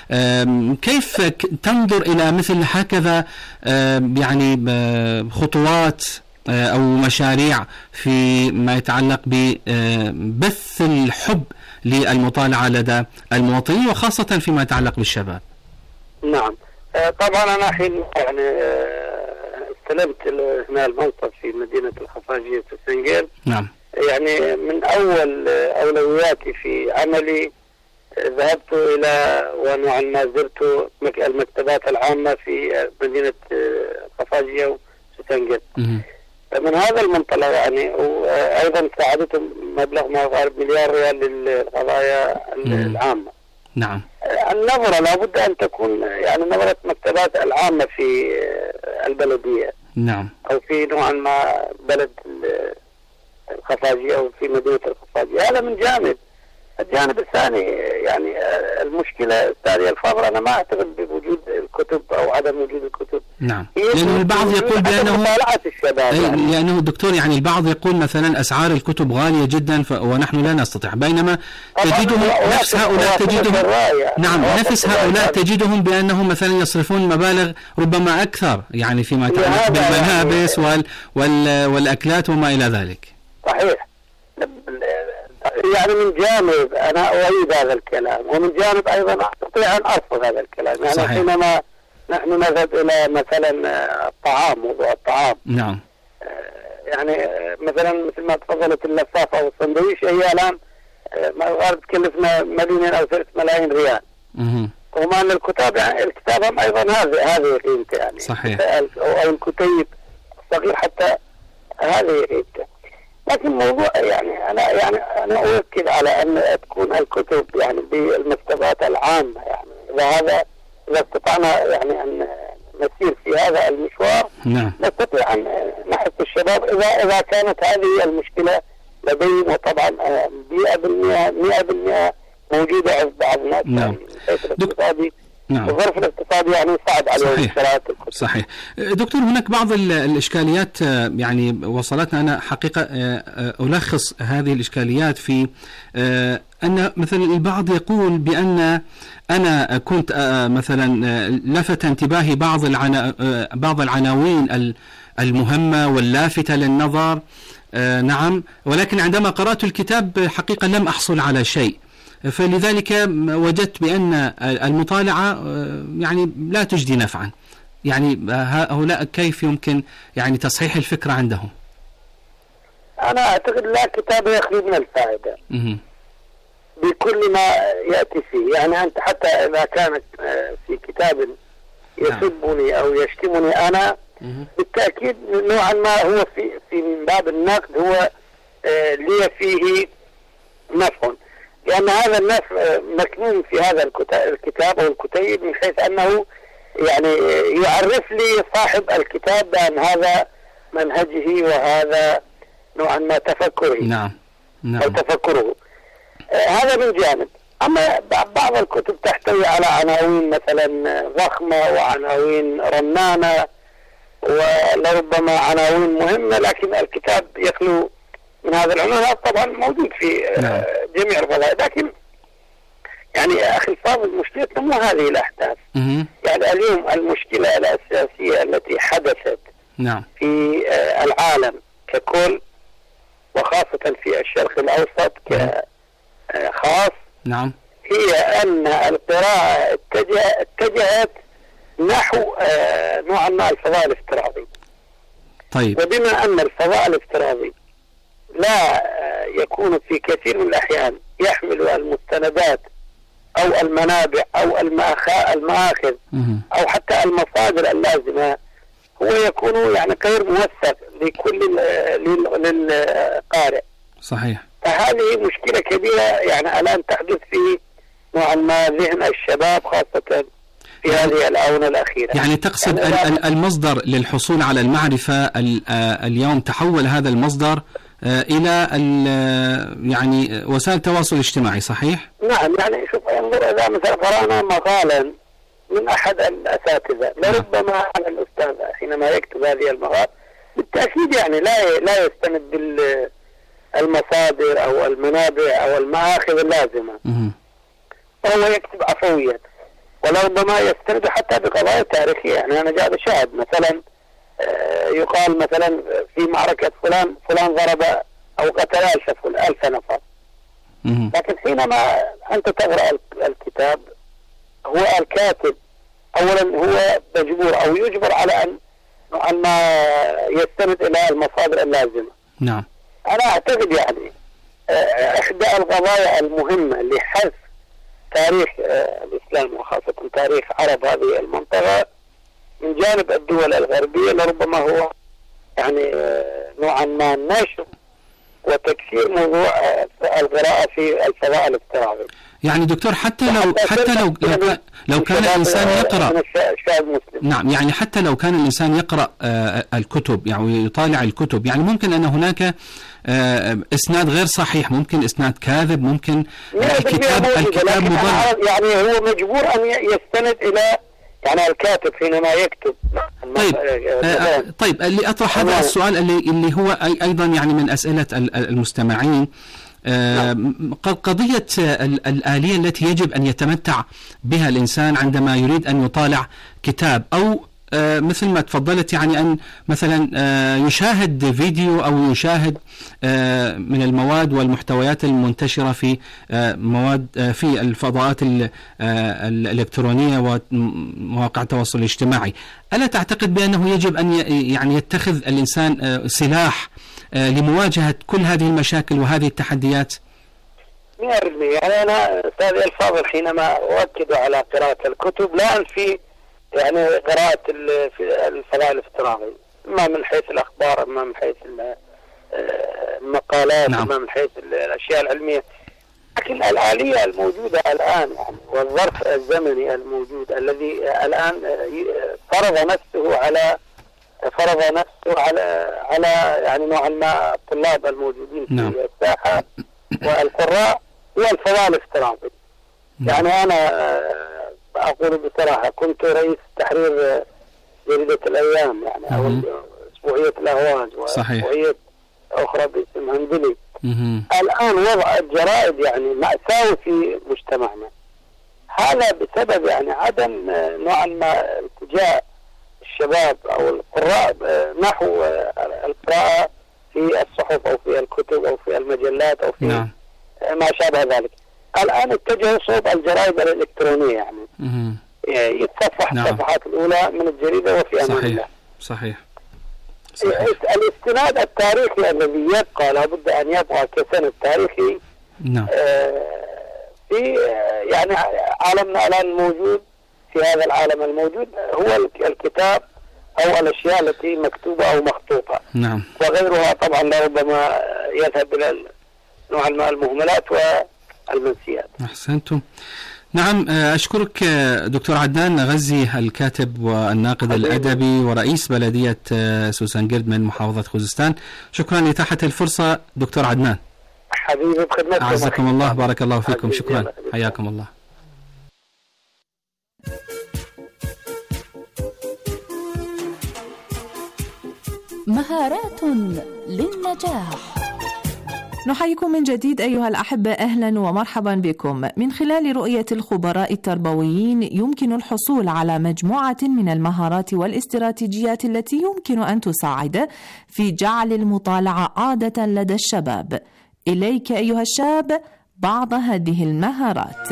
S5: كيف تنظر إلى مثل هكذا يعني خطوات أو مشاريع في ما يتعلق ببث الحب للمطالعة لدى المواطنين وخاصة فيما يتعلق بالشباب؟
S11: نعم، طبعا أنا حين يعني استلمت هنا المنصب في مدينة الخفاجية في سنجير،
S5: نعم،
S11: يعني من أول أولوياتي في عملي ذهبت إلى ونوعا ما زرت المكتبات العامة في مدينة الخفاجية وسنجير. من هذا المنطلق يعني وأيضا ساعدتهم مبلغ ما يقارب مليار ريال للقضايا العامة.
S5: نعم.
S11: النظرة لابد أن تكون يعني نظرة مكتبات العامة في البلدية.
S5: نعم.
S11: أو في نوعا ما بلد الخفاجية أو في مدينة الخفاجية. هذا من جانب. الجانب الثاني يعني المشكلة الثانية الفقر، أنا ما أعتقد بوجود الكتب أو عدم وجود الكتب.
S5: نعم، لأنه البعض يقول بأنه
S11: يعني.
S5: لأنه الدكتور يعني البعض يقول مثلا أسعار الكتب غالية جدا ونحن لا نستطيع، بينما تجدهم نفس هؤلاء تجدهم نعم نفس هؤلاء تجدهم بأنهم مثلا يصرفون مبالغ ربما أكثر يعني فيما يتعلق بالملابس والأكلات وما إلى ذلك.
S11: صحيح. يعني من جانب أنا أؤيد هذا الكلام، ومن جانب أيضا أستطيع أن أرفض هذا الكلام. يعني صحيح. حينما نحن نذهب إلى مثلا الطعام، موضوع الطعام،
S5: نعم،
S11: يعني مثلا مثل ما تفضلت اللفافة أو السندويش هي الآن ما تكلفنا 2 أو 3 ملايين ريال. وما أن الكتاب يعني الكتاب أيضا هذه قيمته يعني.
S5: صحيح.
S11: أو الكتيب الصغير حتى هذه قيمته. لكن الموضوع يعني أنا أؤكد على أن تكون الكتب يعني بالمكتبات العامة، يعني إذا استطعنا يعني أن نسير في هذا المشوار،
S5: نعم،
S11: نستطيع أن نحث الشباب إذا كانت هذه المشكلة لديهم، وطبعا 100% موجودة عند بعض الناس.
S5: نعم.
S11: الاقتصادي
S5: نعم.
S11: الظرف الاقتصادي يعني صعب عليهم شراء الكتب.
S5: صحيح. دكتور، هناك بعض الإشكاليات يعني وصلتنا. أنا حقيقة ألخص هذه الإشكاليات في أن مثلا البعض يقول بأن أنا كنت مثلا لفت انتباهي بعض العناوين المهمة واللافتة للنظر، نعم، ولكن عندما قرأت الكتاب حقيقة لم أحصل على شيء. فلذلك وجدت بأن المطالعة يعني لا تجدي نفعا. يعني هؤلاء كيف يمكن يعني تصحيح الفكرة عندهم؟
S11: أنا أعتقد لا كتاب يخلو من الفائدة بكل ما يأتي فيه. يعني أنت حتى إذا كانت في كتاب يسبني أو يشتمني أنا بالتأكيد نوعا ما هو في من باب النقد هو لي فيه نفع، لأن هذا النفع مكنون في هذا الكتاب أو الكتيب، من حيث أنه يعني يعرف لي صاحب الكتاب بأن هذا منهجه وهذا نوعا ما تفكره.
S5: نعم.
S11: أو تفكره. هذا من جانب. أما بعض الكتب تحتوي على عناوين مثلا ضخمة وعناوين رنانة ولربما عناوين مهمة، لكن الكتاب يخلو من هذا العنوان. طبعا موجود في جميع الفضائل، لكن يعني أخي الفاضل مشكلتنا مو هذه الأحداث. يعني اليوم المشكلة الأساسية التي حدثت في العالم ككل وخاصة في الشرق الأوسط كخاص هي أن القراءة اتجهت نحو نوعا ما الفضاء الافتراضي.
S5: طيب.
S11: وبما أن الفضاء الافتراضي لا يكون في كثير من الأحيان يحمل المستندات أو المنابع أو المآخذ أو حتى المصادر اللازمة، هو يكون يعني غير موثق لكل للقارئ.
S5: صحيح.
S11: فهذه مشكلة كبيرة يعني الآن تحدث في نوعا ما ذهن الشباب خاصة في هذه الآونة الأخيرة.
S5: يعني تقصد يعني المصدر للحصول على المعرفة اليوم تحول هذا المصدر إلى يعني وسائل التواصل الاجتماعي، صحيح؟
S11: نعم. يعني شوف، انظر إذا مثلا قرأنا مقالا من أحد الأساتذة لربما على الأستاذ حينما يكتب هذه المقال بالتأكيد يعني لا يستند بالمصادر أو المنابع أو المآخذ اللازمة، وهو يكتب عفويا ولربما يستند حتى بقضايا تاريخية. يعني أنا قاعد أشاهد مثلا يقال مثلا في معركة فلان ضرب أو قتل 1000 نفر، لكن حينما أنت تقرأ الكتاب هو الكاتب أولا هو مجبور أو يجبر على أن يستند إلى المصادر اللازمة.
S5: نعم.
S11: أنا أعتقد يعني إحدى القضايا المهمة لحذف تاريخ الإسلام وخاصة تاريخ عرب هذه المنطقة من جانب الدول الغربية لربما هو يعني نوعا ما نشر وتكثير موضوع القراءة في الفضاء الافتراضي.
S5: يعني دكتور حتى لو كان الإنسان يقرأ، نعم، يعني حتى لو كان الإنسان يقرأ الكتب يعني يطالع الكتب، يعني ممكن أن هناك إسناد غير صحيح، ممكن إسناد كاذب، ممكن الكتاب مضل.
S11: يعني هو مجبور أن يستند إلى يعني الكاتب حينما يكتب.
S5: طيب اللي أطرح هذا السؤال اللي هو أيضا يعني من أسئلة المستمعين، قضية الآلية التي يجب أن يتمتع بها الإنسان عندما يريد أن يطالع كتاب أو مثل ما تفضلت يعني أن مثلا يشاهد فيديو أو يشاهد من المواد والمحتويات المنتشرة في مواد في الفضاءات الإلكترونية ومواقع التواصل الاجتماعي. ألا تعتقد بأنه يجب أن يعني يتخذ الإنسان سلاح لمواجهة كل هذه المشاكل وهذه التحديات؟
S11: 100%. يعني أنا أستاذي الفاضل حينما أؤكد على قراءة الكتب لا أنفي يعني قراءة الفضاء الافتراضي، إما من حيث الأخبار، إما من حيث المقالات، إما من حيث الأشياء العلمية، لكن الآلية الموجودة الآن يعني والظرف الزمني الموجود الذي الآن فرض نفسه على يعني نوعا ما الطلاب الموجودين في الساحة والقراء هو الفضاء الافتراضي. يعني أنا أقول بصراحة كنت رئيس تحرير جريدة الأيام يعني أو أسبوعية الأهواز وأسبوعية أخرى باسم هندلي. الآن وضع الجرائد يعني مأساوي في مجتمعنا، هذا بسبب يعني عدم نوعا ما اتجاه الشباب أو القراء نحو القراءة في الصحف أو في الكتب أو في المجلات أو في ما شابه ذلك. الآن اتجهوا صوب الجرائد الإلكترونية، يعني يتصفح الصفحات الأولى من الجريدة وفي أمان الله.
S5: صحيح.
S11: الاستناد التاريخي الذي يبقى لابد أن يبقى كسند تاريخي.
S5: نعم.
S11: في يعني عالمنا الآن موجود، في هذا العالم الموجود هو الكتاب أو الأشياء التي مكتوبة أو مخطوطة.
S5: نعم.
S11: وغيرها طبعا لربما يذهب إلى نوع المهملات والمنسيات.
S5: أحسنتم. نعم، أشكرك دكتور عدنان غزي، الكاتب والناقد الأدبي ورئيس بلدية سوسن جيرد من محافظة خوزستان. شكرا لإتاحة الفرصة دكتور عدنان.
S11: حبيبي بخدمتكم.
S5: أعزكم الله، بارك الله فيكم. شكرا، حياكم الله.
S7: مهارات للنجاح.
S8: نحييكم من جديد أيها الأحبة، أهلا ومرحبا بكم. من خلال رؤية الخبراء التربويين يمكن الحصول على مجموعة من المهارات والاستراتيجيات التي يمكن أن تساعد في جعل المطالعة عادة لدى الشباب. إليك أيها الشاب بعض هذه المهارات.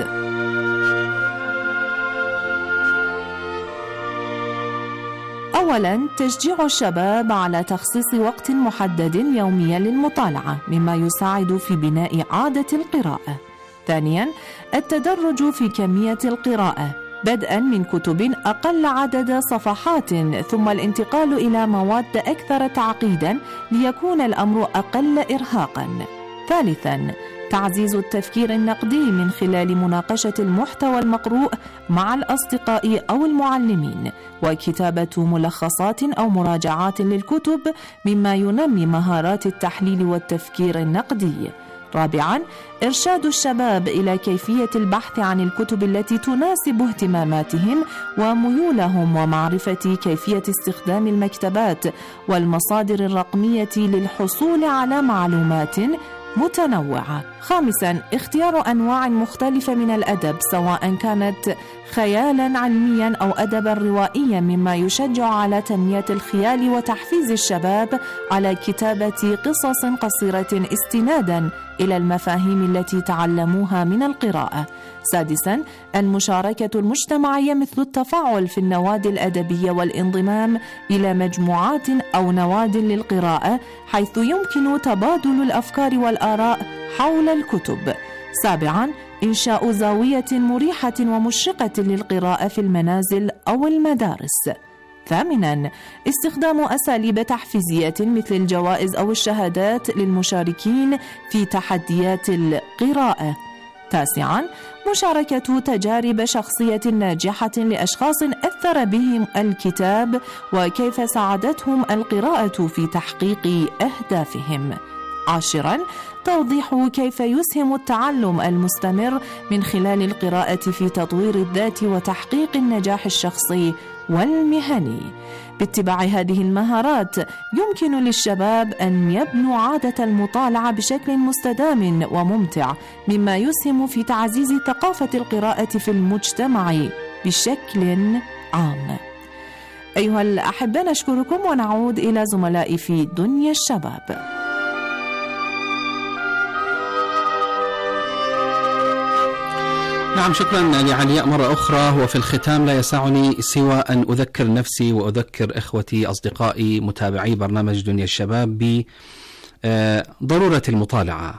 S8: أولاً، تشجيع الشباب على تخصيص وقت محدد يومياً للمطالعة مما يساعد في بناء عادة القراءة. ثانياً، التدرج في كمية القراءة بدءاً من كتب أقل عدد صفحات ثم الانتقال إلى مواد أكثر تعقيداً ليكون الأمر أقل إرهاقاً. ثالثاً، تعزيز التفكير النقدي من خلال مناقشة المحتوى المقروء مع الأصدقاء أو المعلمين وكتابة ملخصات أو مراجعات للكتب مما ينمي مهارات التحليل والتفكير النقدي. رابعاً، إرشاد الشباب إلى كيفية البحث عن الكتب التي تناسب اهتماماتهم وميولهم ومعرفة كيفية استخدام المكتبات والمصادر الرقمية للحصول على معلومات متنوعة. خامساً، اختيار أنواع مختلفة من الأدب سواء كانت خيالاً علمياً أو أدباً روائياً مما يشجع على تنمية الخيال وتحفيز الشباب على كتابة قصص قصيرة استناداً إلى المفاهيم التي تعلموها من القراءة. سادساً، المشاركة المجتمعية مثل التفاعل في النوادي الأدبية والانضمام إلى مجموعات أو نواد للقراءة حيث يمكن تبادل الأفكار والآراء حول الكتب. سابعاً، إنشاء زاوية مريحة ومشرقة للقراءة في المنازل أو المدارس. ثامناً، استخدام أساليب تحفيزية مثل الجوائز أو الشهادات للمشاركين في تحديات القراءة. تاسعاً، مشاركة تجارب شخصية ناجحة لأشخاص أثر بهم الكتاب وكيف ساعدتهم القراءة في تحقيق أهدافهم. عاشراً، توضيح كيف يسهم التعلم المستمر من خلال القراءة في تطوير الذات وتحقيق النجاح الشخصي والمهني. باتباع هذه المهارات يمكن للشباب أن يبنوا عادة المطالعة بشكل مستدام وممتع مما يسهم في تعزيز ثقافة القراءة في المجتمع بشكل عام. أيها الأحبة، نشكركم ونعود إلى زملائي في دنيا الشباب.
S5: نعم، شكرا لعلياء مرة أخرى. وفي الختام لا يسعني سوى أن أذكر نفسي وأذكر إخوتي أصدقائي متابعي برنامج دنيا الشباب بضرورة المطالعة،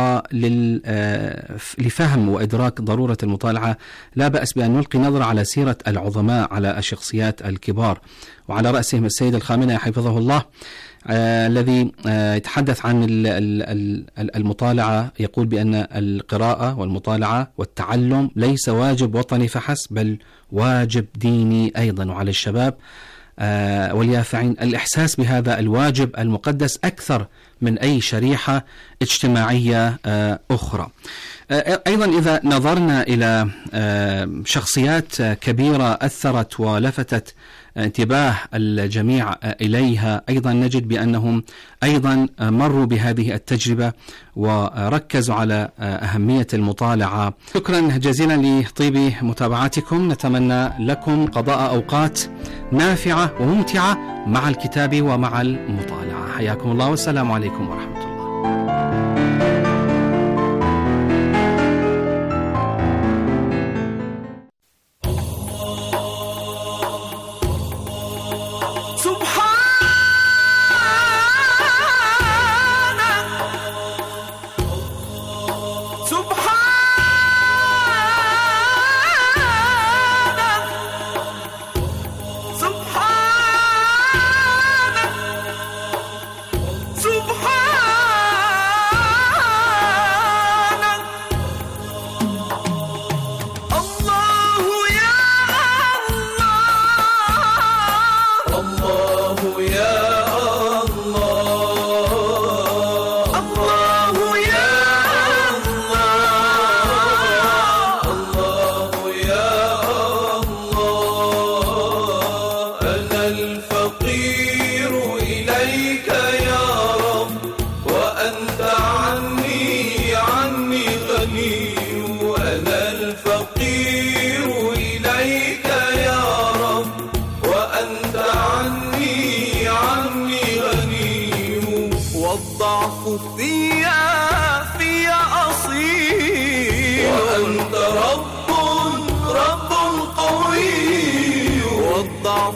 S5: ولفهم وإدراك ضرورة المطالعة لا بأس بأن نلقي نظرة على سيرة العظماء، على الشخصيات الكبار، وعلى رأسهم السيد الخامنئي حفظه الله الذي يتحدث عن المطالعة. يقول بأن القراءة والمطالعة والتعلم ليس واجب وطني فحسب بل واجب ديني أيضا، وعلى الشباب واليافعين الإحساس بهذا الواجب المقدس أكثر من أي شريحة اجتماعية أخرى. أيضا إذا نظرنا إلى شخصيات كبيرة أثرت ولفتت انتباه الجميع إليها، أيضا نجد بأنهم أيضا مروا بهذه التجربة وركزوا على أهمية المطالعة. شكرا جزيلا لطيب متابعاتكم، نتمنى لكم قضاء أوقات نافعة وممتعة مع الكتاب ومع المطالعة. حياكم الله والسلام عليكم ورحمة الله.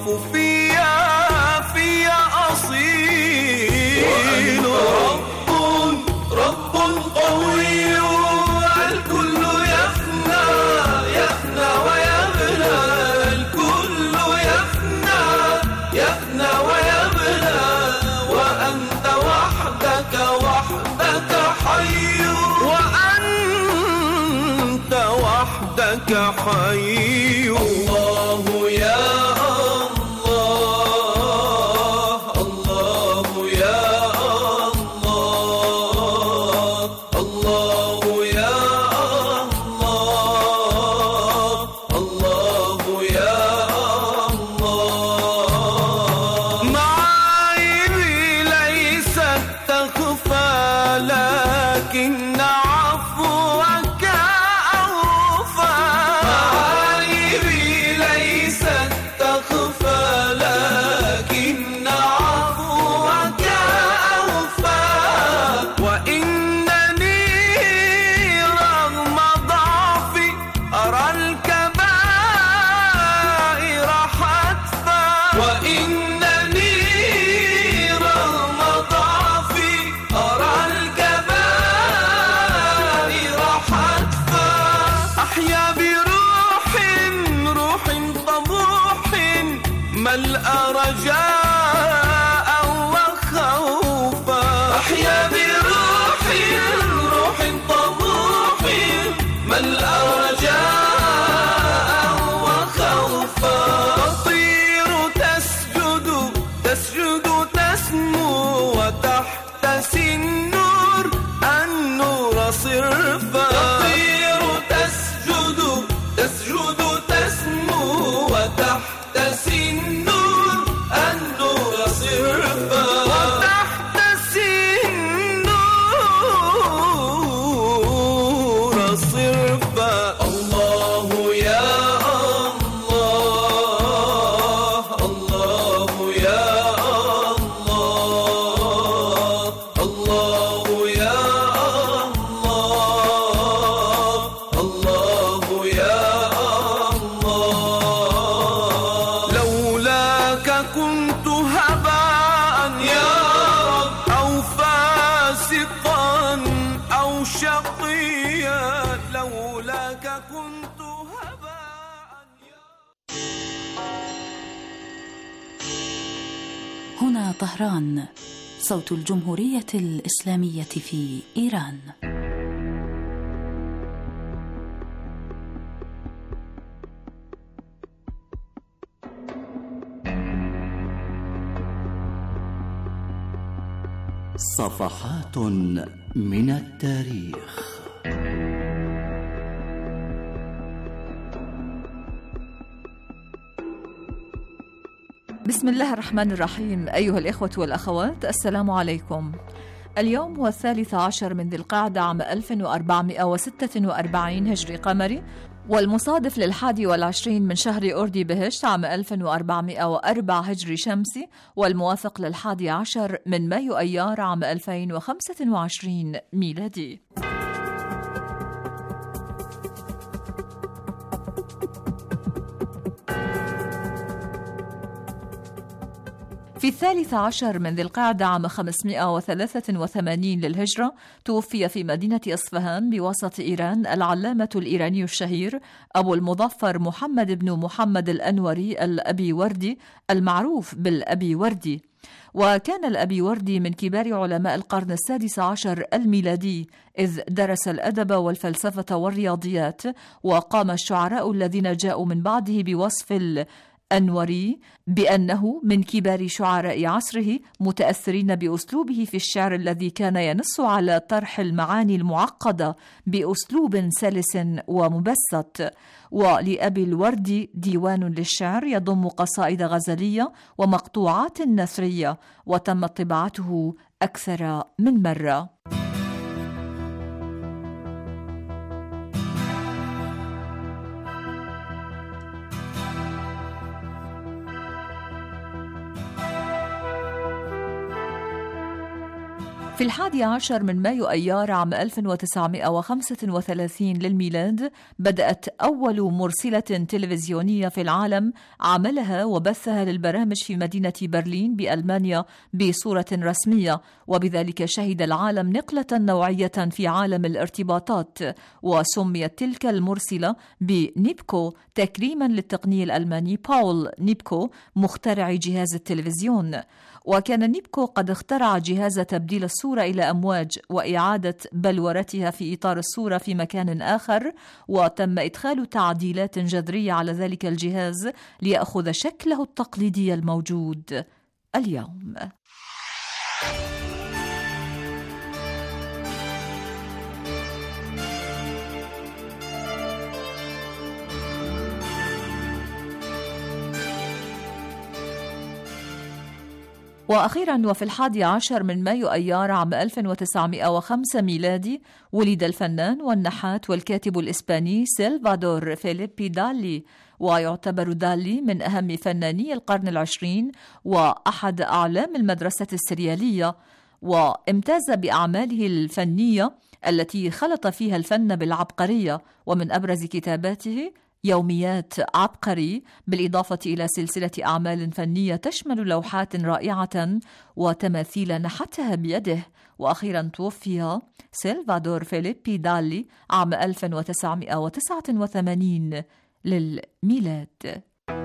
S12: يقف فيا أصيل. رب قوي الكل يفنى ويبلى، الكل يفنى ويبلى، وأنت وحدك حي، وأنت وحدك حي. الله يا الله، الله يا الله، الله يا الله، الله يا الله. معايبي ليست تخفى، لكن عفوك أوفى. معايبي ليست تخفى، لكن عفوك أوفى. وإنني رغم ضعفي أرى الكبائر حتفا، وإنني رغم ضعفي أرى الكبائر حتفا. أحيا بروح طموح ملأ رجاء وخوفا. أحيا بروح طموح ملأ رجاء وخوفا. تطير تسجد تسمو، وتحت النور صرفا. تطير تسجد تسمو، وتحت النور صرفا. وتحت النور صرفا. الله يا الله، الله يا الله، الله يا الله، الله يا الله. لولاك كنت هباء يا رب، أو فاسقا أو شقيا. لولاك كنت هباء يا
S7: هنا طهران، صوت الجمهورية الإسلامية في إيران.
S13: صفحات من التاريخ.
S14: بسم الله الرحمن الرحيم. أيها الإخوة والأخوات، السلام عليكم. اليوم هو 13 من ذي القعدة عام 1446 هجري قمري، والمصادف لل21 من شهر أوردي بهشت عام 1404 هجري شمسي، والموافق لل11 من مايو أيار عام 2025 ميلادي. في 13 من ذي القعدة عام 583 للهجرة توفي في مدينة إصفهان بوسط إيران العلامة الإيراني الشهير أبو المظفر محمد بن محمد الأنوري الأبي وردي، المعروف بالأبي وردي. وكان الأبي وردي من كبار علماء القرن ال16 الميلادي، إذ درس الأدب والفلسفة والرياضيات. وقام الشعراء الذين جاءوا من بعده بوصف أنوري بأنه من كبار شعراء عصره، متأثرين بأسلوبه في الشعر الذي كان ينص على طرح المعاني المعقدة بأسلوب سلس ومبسط. ولأبي الوردي ديوان للشعر يضم قصائد غزلية ومقطوعات نثرية، وتمت طباعته أكثر من مرة. في 11 من مايو أيار عام 1935 للميلاد بدأت أول مرسلة تلفزيونية في العالم عملها وبثها للبرامج في مدينة برلين بألمانيا بصورة رسمية، وبذلك شهد العالم نقلة نوعية في عالم الارتباطات، وسميت تلك المرسلة بنيبكو تكريما للتقني الألماني باول نيبكو مخترع جهاز التلفزيون. وكان نيبكو قد اخترع جهاز تبديل الصورة إلى أمواج وإعادة بلورتها في إطار الصورة في مكان آخر، وتم إدخال تعديلات جذرية على ذلك الجهاز ليأخذ شكله التقليدي الموجود اليوم. وأخيرا وفي 11 من مايو أيار عام 1905 ميلادي ولد الفنان والنحات والكاتب الإسباني سلفادور فيليبي دالي، ويعتبر دالي من أهم فناني القرن العشرين وأحد أعلام المدرسة السريالية، وامتاز بأعماله الفنية التي خلط فيها الفن بالعبقرية، ومن أبرز كتاباته يوميات عبقري، بالإضافة إلى سلسلة أعمال فنية تشمل لوحات رائعة وتماثيل نحتها بيده. وأخيرا توفي سلفادور فيليبي دالي عام 1989 للميلاد.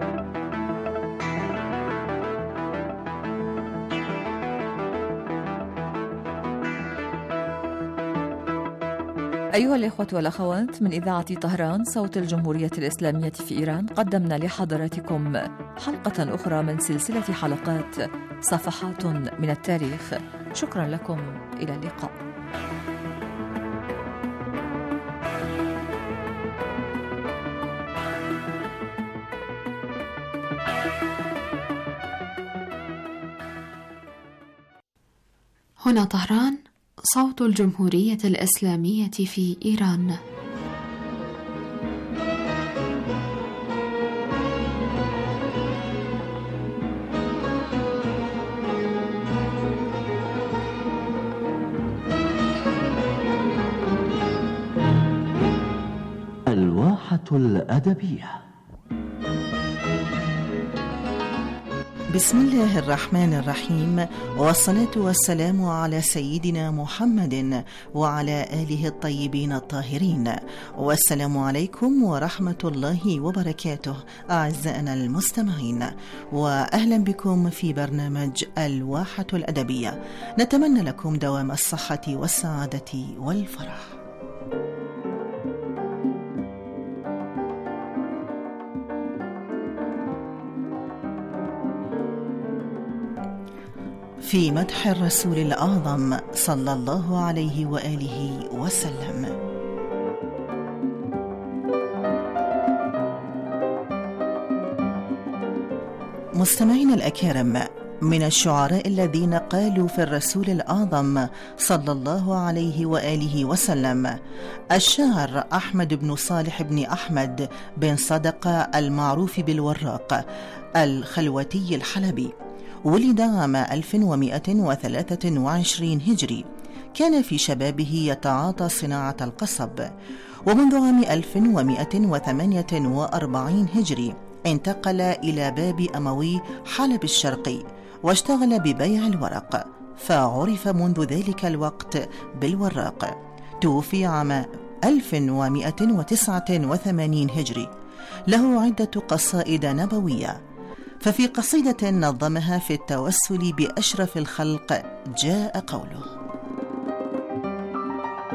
S14: أيها الإخوة والأخوات، من إذاعة طهران صوت الجمهورية الإسلامية في إيران، قدمنا لحضراتكم حلقة أخرى من سلسلة حلقات صفحات من التاريخ. شكرا لكم، إلى اللقاء.
S15: هنا طهران صوت الجمهورية الإسلامية في إيران.
S13: الواحة الأدبية.
S1: بسم الله الرحمن الرحيم، والصلاة والسلام على سيدنا محمد وعلى آله الطيبين الطاهرين، والسلام عليكم ورحمة الله وبركاته أعزائنا المستمعين، وأهلا بكم في برنامج الواحة الأدبية. نتمنى لكم دوام الصحة والسعادة والفرح. في مدح الرسول الأعظم صلى الله عليه وآله وسلم. مستمعين الأكارم، من الشعراء الذين قالوا في الرسول الأعظم صلى الله عليه وآله وسلم الشاعر أحمد بن صالح بن أحمد بن صدقة المعروف بالوراق الخلوتي الحلبي، ولد عام 1123 هجري. كان في شبابه يتعاطى صناعة القصب، ومنذ عام 1148 هجري انتقل إلى باب أموي حلب الشرقي واشتغل ببيع الورق، فعرف منذ ذلك الوقت بالوراق. توفي عام 1189 هجري. له عدة قصائد نبوية، ففي قصيدة نظمها في التوسل بأشرف الخلق جاء قوله: